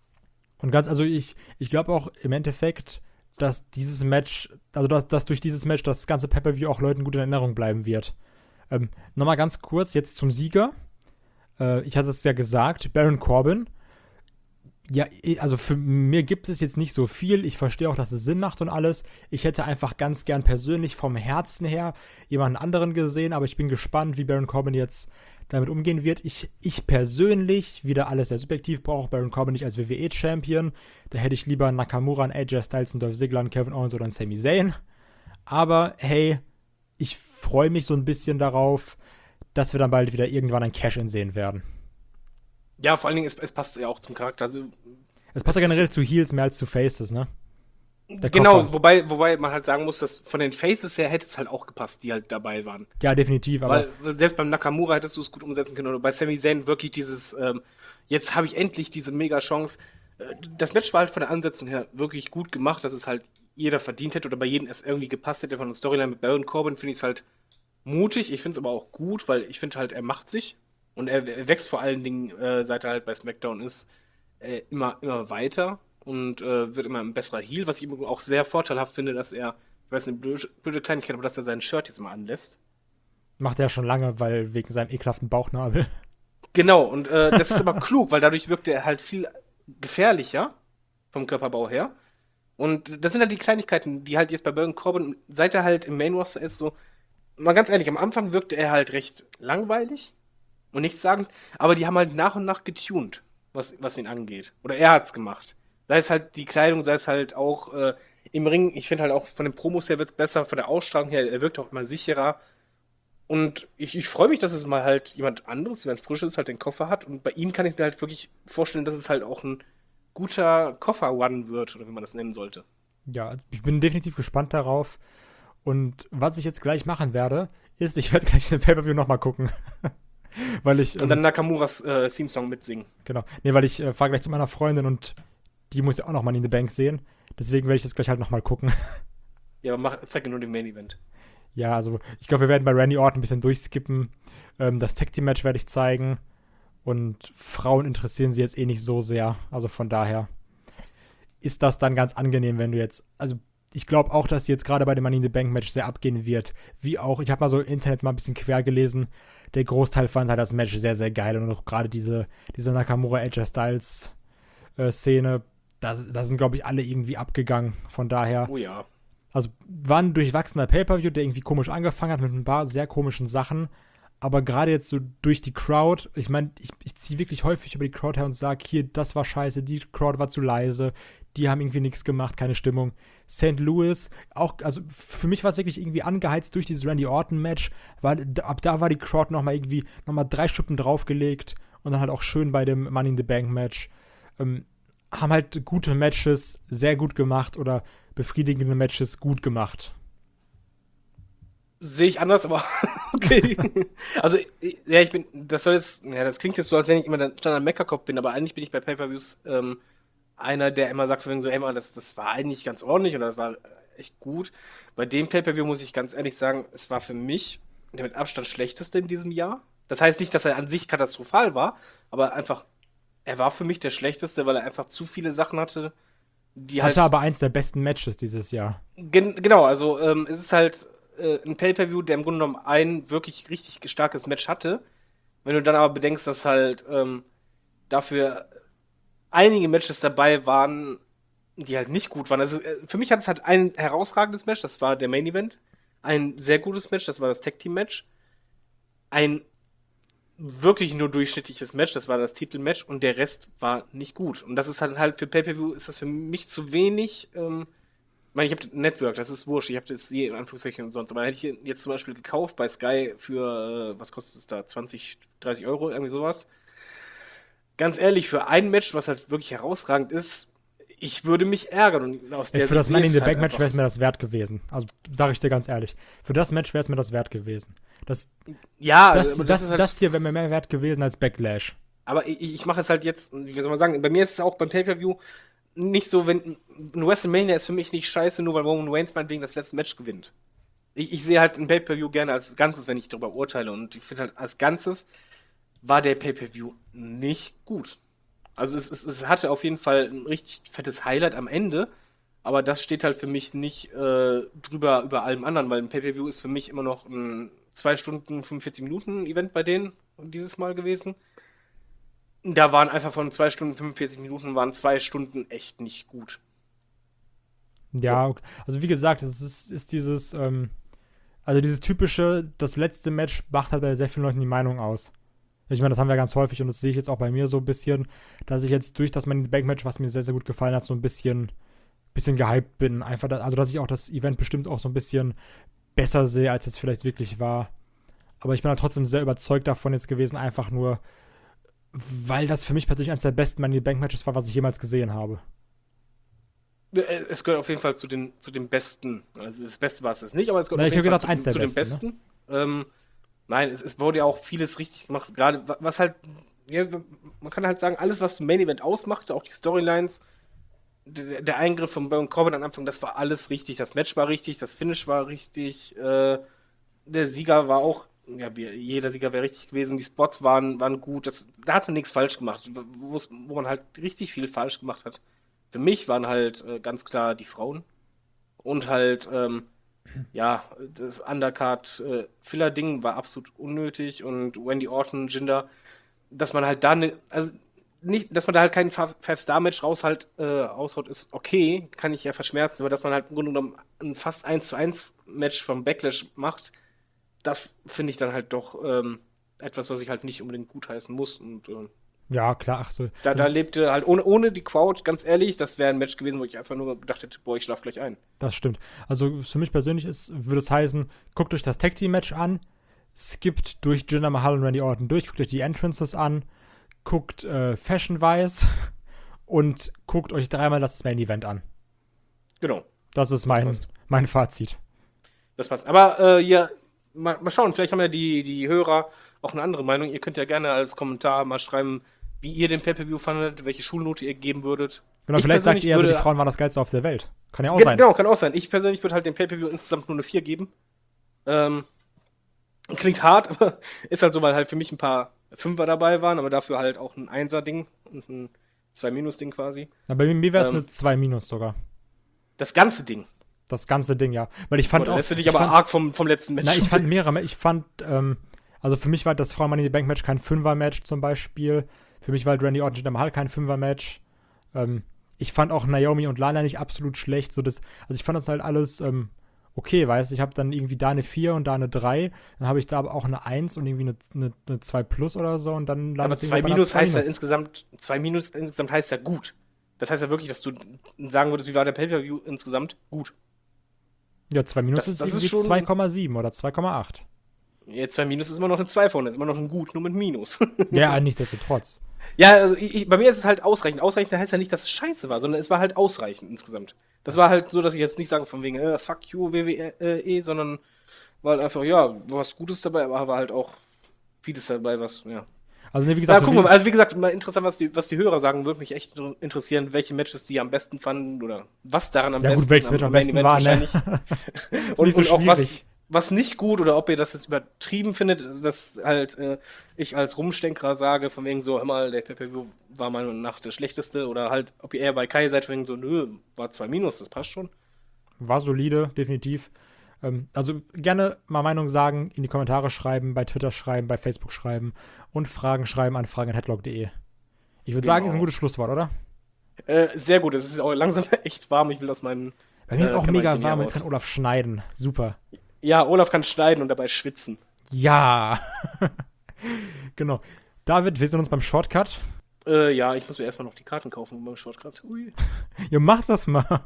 Und ganz, also ich, ich glaube auch im Endeffekt, dass dieses Match, also dass, dass durch dieses Match das ganze Pay-Per-View auch Leuten gut in Erinnerung bleiben wird. Ähm, Nochmal ganz kurz jetzt zum Sieger. Äh, ich hatte es ja gesagt, Baron Corbin. Ja, also für mir gibt es jetzt nicht so viel. Ich verstehe auch, dass es Sinn macht und alles. Ich hätte einfach ganz gern persönlich vom Herzen her jemanden anderen gesehen, aber ich bin gespannt, wie Baron Corbin jetzt damit umgehen wird. Ich, ich persönlich, wieder alles sehr subjektiv, brauche Baron Corbin nicht als W W E-Champion. Da hätte ich lieber Nakamura, A J Styles, Dolph Ziggler, Kevin Owens oder Sami Zayn. Aber hey, ich freue mich so ein bisschen darauf, dass wir dann bald wieder irgendwann ein Cash-In sehen werden. Ja, vor allen Dingen, es, es passt ja auch zum Charakter. Also, Es passt ja Es generell zu Heels mehr als zu Faces, ne? Der genau, Koffer. wobei, wobei man halt sagen muss, dass von den Faces her hätte es halt auch gepasst, die halt dabei waren. Ja, definitiv, aber Weil selbst beim Nakamura hättest du es gut umsetzen können oder bei Sami Zayn wirklich dieses, ähm, jetzt habe ich endlich diese mega Chance. Äh, Das Match war halt von der Ansetzung her wirklich gut gemacht, dass es halt jeder verdient hätte oder bei jedem es irgendwie gepasst hätte. Von der Storyline mit Baron Corbin finde ich es halt mutig. Ich finde es aber auch gut, weil ich finde halt, er macht sich und er, er wächst vor allen Dingen, äh, seit er halt bei SmackDown ist, äh, immer, immer weiter und äh, wird immer ein besserer Heel, was ich ihm auch sehr vorteilhaft finde, dass er, ich weiß nicht, blöde, blöde Kleinigkeit, aber dass er sein Shirt jetzt mal anlässt. macht er schon lange, weil wegen seinem ekelhaften Bauchnabel. Genau, und äh, das ist aber klug, weil dadurch wirkt er halt viel gefährlicher vom Körperbau her. Und das sind halt die Kleinigkeiten, die halt jetzt bei Baron Corbin, seit er halt im Main Roster ist, so, mal ganz ehrlich, am Anfang wirkte er halt recht langweilig und nichtssagend, aber die haben halt nach und nach getuned, was, was ihn angeht. Oder er hat's gemacht. Sei es halt die Kleidung, sei es halt auch äh, im Ring. Ich finde halt auch von den Promos her wird's besser, von der Ausstrahlung her, er wirkt auch immer sicherer. Und ich, ich freue mich, dass es mal halt jemand anderes, jemand Frisches halt den Koffer hat. Und bei ihm kann ich mir halt wirklich vorstellen, dass es halt auch ein guter Koffer-One wird, oder wie man das nennen sollte. Ja, ich bin definitiv gespannt darauf. Und was ich jetzt gleich machen werde, ist, ich werde gleich den Pay-Per-View nochmal gucken. weil ich. Und dann Nakamuras äh, Theme-Song mitsingen. Genau. Nee, weil ich äh, fahre gleich zu meiner Freundin und die muss ja auch noch mal in the Bank sehen. Deswegen werde ich das gleich halt nochmal gucken. Ja, aber mach, zeig dir nur den Main-Event. Ja, also ich glaube, wir werden bei Randy Orton ein bisschen durchskippen. Ähm, das Tag-Team-Match werde ich zeigen. Und Frauen interessieren sie jetzt eh nicht so sehr. Also von daher ist das dann ganz angenehm, wenn du jetzt, also ich glaube auch, dass die jetzt gerade bei dem Money in the Bank Match sehr abgehen wird. Wie auch, ich habe mal so im Internet mal ein bisschen quer gelesen. Der Großteil fand halt das Match sehr, sehr geil. Und auch gerade diese, diese Nakamura-A J Styles-Szene, da, da sind, glaube ich, alle irgendwie abgegangen. Von daher. Oh ja. Also war ein durchwachsener Pay-Per-View, der irgendwie komisch angefangen hat mit ein paar sehr komischen Sachen. Aber gerade jetzt so durch die Crowd, ich meine, ich, ich ziehe wirklich häufig über die Crowd her und sage, hier, das war scheiße, die Crowd war zu leise, die haben irgendwie nichts gemacht, keine Stimmung. Saint Louis, auch, also für mich war es wirklich irgendwie angeheizt durch dieses Randy Orton-Match, weil ab da war die Crowd nochmal irgendwie, nochmal drei Stunden draufgelegt und dann halt auch schön bei dem Money in the Bank-Match. Ähm, haben halt gute Matches sehr gut gemacht oder befriedigende Matches gut gemacht. Sehe ich anders, aber okay. Also, ja, ich bin, das soll jetzt, ja, das klingt jetzt so, als wenn ich immer der Standard-Mecker-Kopf bin, aber eigentlich bin ich bei Pay-Per-Views ähm, einer, der immer sagt, so, ey, man, das, das war eigentlich ganz ordentlich oder das war echt gut. Bei dem Pay-Per-View muss ich ganz ehrlich sagen, es war für mich der mit Abstand schlechteste in diesem Jahr. Das heißt nicht, dass er an sich katastrophal war, aber einfach, er war für mich der schlechteste, weil er einfach zu viele Sachen hatte, die Hatte halt. aber eins der besten Matches dieses Jahr. Gen- genau, also ähm, es ist halt äh, ein Pay-Per-View, der im Grunde genommen ein wirklich richtig starkes Match hatte. Wenn du dann aber bedenkst, dass halt ähm, dafür einige Matches dabei waren, die halt nicht gut waren. Also äh, für mich hat es halt ein herausragendes Match, das war der Main Event. Ein sehr gutes Match, das war das Tag Team Match. Ein wirklich nur durchschnittliches Match, das war das Titelmatch und der Rest war nicht gut. Und das ist halt halt für Pay-Per-View ist das für mich zu wenig. Ähm, ich meine, ich habe Network, das ist wurscht, ich habe das je in Anführungszeichen und sonst. Aber hätte ich jetzt zum Beispiel gekauft bei Sky für, äh, was kostet es da, zwanzig, dreißig Euro, irgendwie sowas. Ganz ehrlich, für ein Match, was halt wirklich herausragend ist, ich würde mich ärgern. Und aus der Ey, für das Money in the ist halt Bank Match einfach- wäre es mir das wert gewesen. Also sage ich dir ganz ehrlich. Für das Match wäre es mir das wert gewesen. Das, Ja, das, aber das, ist halt- das hier wäre mir mehr wert gewesen als Backlash. Aber ich, ich mache es halt jetzt, wie soll man sagen, bei mir ist es auch beim Pay-Per-View nicht so, wenn ein WrestleMania ist für mich nicht scheiße, nur weil Roman Reigns meinetwegen das letzte Match gewinnt. Ich, ich sehe halt ein Pay-Per-View gerne als Ganzes, wenn ich darüber urteile. Und ich finde halt, als Ganzes war der Pay-Per-View nicht gut. Also es, es, es hatte auf jeden Fall ein richtig fettes Highlight am Ende, aber das steht halt für mich nicht äh, drüber über allem anderen, weil ein Pay-Per-View ist für mich immer noch ein zwei Stunden, fünfundvierzig Minuten Event bei denen dieses Mal gewesen. Da waren einfach von zwei Stunden, fünfundvierzig Minuten waren zwei Stunden echt nicht gut. Ja, okay. Also wie gesagt, es ist, ist dieses, ähm, also dieses typische, das letzte Match macht halt bei sehr vielen Leuten die Meinung aus. Ich meine, das haben wir ganz häufig und das sehe ich jetzt auch bei mir so ein bisschen, dass ich jetzt durch das Money in the Bank Match, was mir sehr, sehr gut gefallen hat, so ein bisschen, bisschen gehypt bin. Einfach, da, also dass ich auch das Event bestimmt auch so ein bisschen besser sehe, als es vielleicht wirklich war. Aber ich bin halt trotzdem sehr überzeugt davon jetzt gewesen, einfach nur, weil das für mich persönlich eines der besten Money in the Bank Matches war, was ich jemals gesehen habe. Es gehört auf jeden Fall zu den, zu den besten. Also das Beste war es jetzt nicht, aber es gehört Na, auf ich jeden hab Fall gesagt, zu, eins der zu den besten, Besten. Ähm, nein, es, es wurde ja auch vieles richtig gemacht. Gerade wa- was halt, ja, man kann halt sagen, alles, was zum Main Event ausmachte, auch die Storylines, der, der Eingriff von Baron Corbin am Anfang, das war alles richtig. Das Match war richtig, das Finish war richtig. Äh, der Sieger war auch, ja, wie- jeder Sieger wäre richtig gewesen. Die Spots waren, waren gut. Das, da hat man nichts falsch gemacht, wo, es- wo man halt richtig viel falsch gemacht hat. Für mich waren halt äh, ganz klar die Frauen und halt, ähm, ja, das Undercard-Filler-Ding war absolut unnötig und Randy Orton, Jinder, dass man halt da ne, also nicht, dass man da halt kein Five-Star-Match raus halt, äh, raushaut, ist okay, kann ich ja verschmerzen, aber dass man halt im Grunde genommen ein fast eins zu eins Match vom Backlash macht, das finde ich dann halt doch ähm, etwas, was ich halt nicht unbedingt gutheißen muss und äh, Ja, klar, ach so. da, Das da ist- lebte halt ohne, ohne die Crowd, ganz ehrlich, das wäre ein Match gewesen, wo ich einfach nur gedacht hätte, boah, ich schlaf gleich ein. Das stimmt. Also für mich persönlich ist, würde es heißen, guckt euch das Tag Team Match an. skippt durch Jinder Mahal und Randy Orton durch, guckt euch die Entrances an, guckt äh, Fashion-wise und guckt euch dreimal das Main-Event an. Genau. Das ist mein, das mein Fazit. Das passt. Aber äh, ja, mal, mal schauen, vielleicht haben ja die, die Hörer auch eine andere Meinung. Ihr könnt ja gerne als Kommentar mal schreiben, wie ihr den Pay-Per-View fandet, welche Schulnote ihr geben würdet. Genau, ich vielleicht sagt ihr, würde, also die Frauen waren das Geilste auf der Welt. Kann ja auch ge- sein. Genau, kann auch sein. Ich persönlich würde halt dem Pay-Per-View insgesamt nur eine vier geben. Ähm, klingt hart, aber ist halt so, weil halt für mich ein paar Fünfer dabei waren, aber dafür halt auch ein Einser-Ding und ein zwei-Minus-Ding quasi. Na, bei mir wäre es Ähm, eine zwei Minus sogar. Das ganze Ding. Das ganze Ding, ja. Weil ich fand Boah, auch... lässt du dich ich aber fand, arg vom, vom letzten Match. Na, ich fand mehrere. Ich fand, ähm, also für mich war das Frauen Money in the Bank Match kein Fünfer-Match zum Beispiel. Für mich war halt Randy Orton Jinder Mahal kein Fünfer-Match. Ähm, ich fand auch Naomi und Lana nicht absolut schlecht. So das, also ich fand das halt alles ähm, okay, weißt du. Ich habe dann irgendwie da eine vier und da eine drei. Dann habe ich da aber auch eine eins und irgendwie eine, eine, eine zwei plus oder so. Und dann aber zwei Minus heißt ja insgesamt, zwei Minus insgesamt heißt ja gut. Das heißt ja wirklich, dass du sagen würdest, wie war der Pay-Per-View insgesamt? Gut. Ja, zwei Minus Das- ist das ist irgendwie schon- zwei Komma sieben oder zwei Komma acht. Ja, zwei Minus ist immer noch eine zwei vorne, ist immer noch ein Gut, nur mit Minus. Ja, nichtsdestotrotz. Ja, also ich, ich, bei mir ist es halt ausreichend. Ausreichend heißt ja nicht, dass es scheiße war, sondern es war halt ausreichend insgesamt. Das war halt so, dass ich jetzt nicht sage von wegen, äh, fuck you, W W E, sondern war halt einfach, ja, was Gutes dabei, aber war halt auch vieles dabei, was, ja. Also, ne, wie Ja, gesagt, so gucken wir wie, mal. Also wie gesagt, mal interessant, was die, was die Hörer sagen, würde mich echt interessieren, welche Matches die am besten fanden oder was daran am ja besten gut, welches Match am Main besten Event war, ne? wahrscheinlich. Ist und, nicht so und auch was, schwierig. was nicht gut oder ob ihr das jetzt übertrieben findet, dass halt äh, ich als Rumstänkerer sage, von wegen so, hör mal, der Pay-Per-View war meiner Meinung nach der schlechteste oder halt, ob ihr eher bei Kai seid, von wegen so, nö, war zwei Minus, das passt schon. War solide, definitiv. Ähm, also gerne mal Meinung sagen, in die Kommentare schreiben, bei Twitter schreiben, bei Facebook schreiben und Fragen schreiben an fragen at headlock punkt de. Ich würde Genau. sagen, ist ein gutes Schlusswort, oder? Äh, sehr gut, es ist auch langsam echt warm, ich will aus meinen... Bei mir ist äh, auch mega Kämmerchen warm, hier jetzt kann raus. Olaf schneiden. Super. Ja, Olaf kann schneiden und dabei schwitzen. Ja. Genau. David, wir sehen uns beim Shortcut. Äh, ja, ich muss mir erstmal noch die Karten kaufen beim Shortcut. Ui. Ihr macht das mal.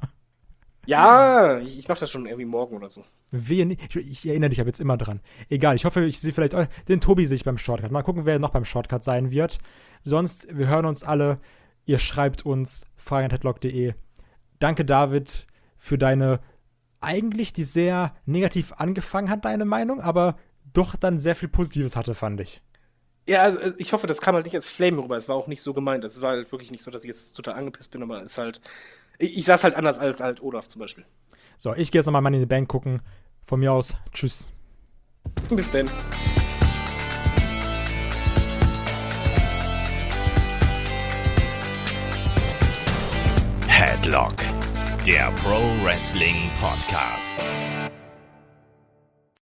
Ja, ich, ich mach das schon irgendwie morgen oder so. Wehe nicht. Ich, ich erinnere dich aber jetzt immer dran. Egal, ich hoffe, ich sehe vielleicht auch den Tobi sehe ich beim Shortcut. Mal gucken, wer noch beim Shortcut sein wird. Sonst, wir hören uns alle. Ihr schreibt uns fragen at headlock punkt de. Danke, David, für deine eigentlich, die sehr negativ angefangen hat, deine Meinung, aber doch dann sehr viel Positives hatte, fand ich. Ja, also äh, ich hoffe, das kam halt nicht als Flame rüber. Es war auch nicht so gemeint. Es war halt wirklich nicht so, dass ich jetzt total angepisst bin, aber es ist halt. Ich, ich saß halt anders als halt Olaf zum Beispiel. So, ich gehe jetzt nochmal Money in the Bank gucken. Von mir aus, tschüss. Bis denn. Headlock, der Pro Wrestling Podcast.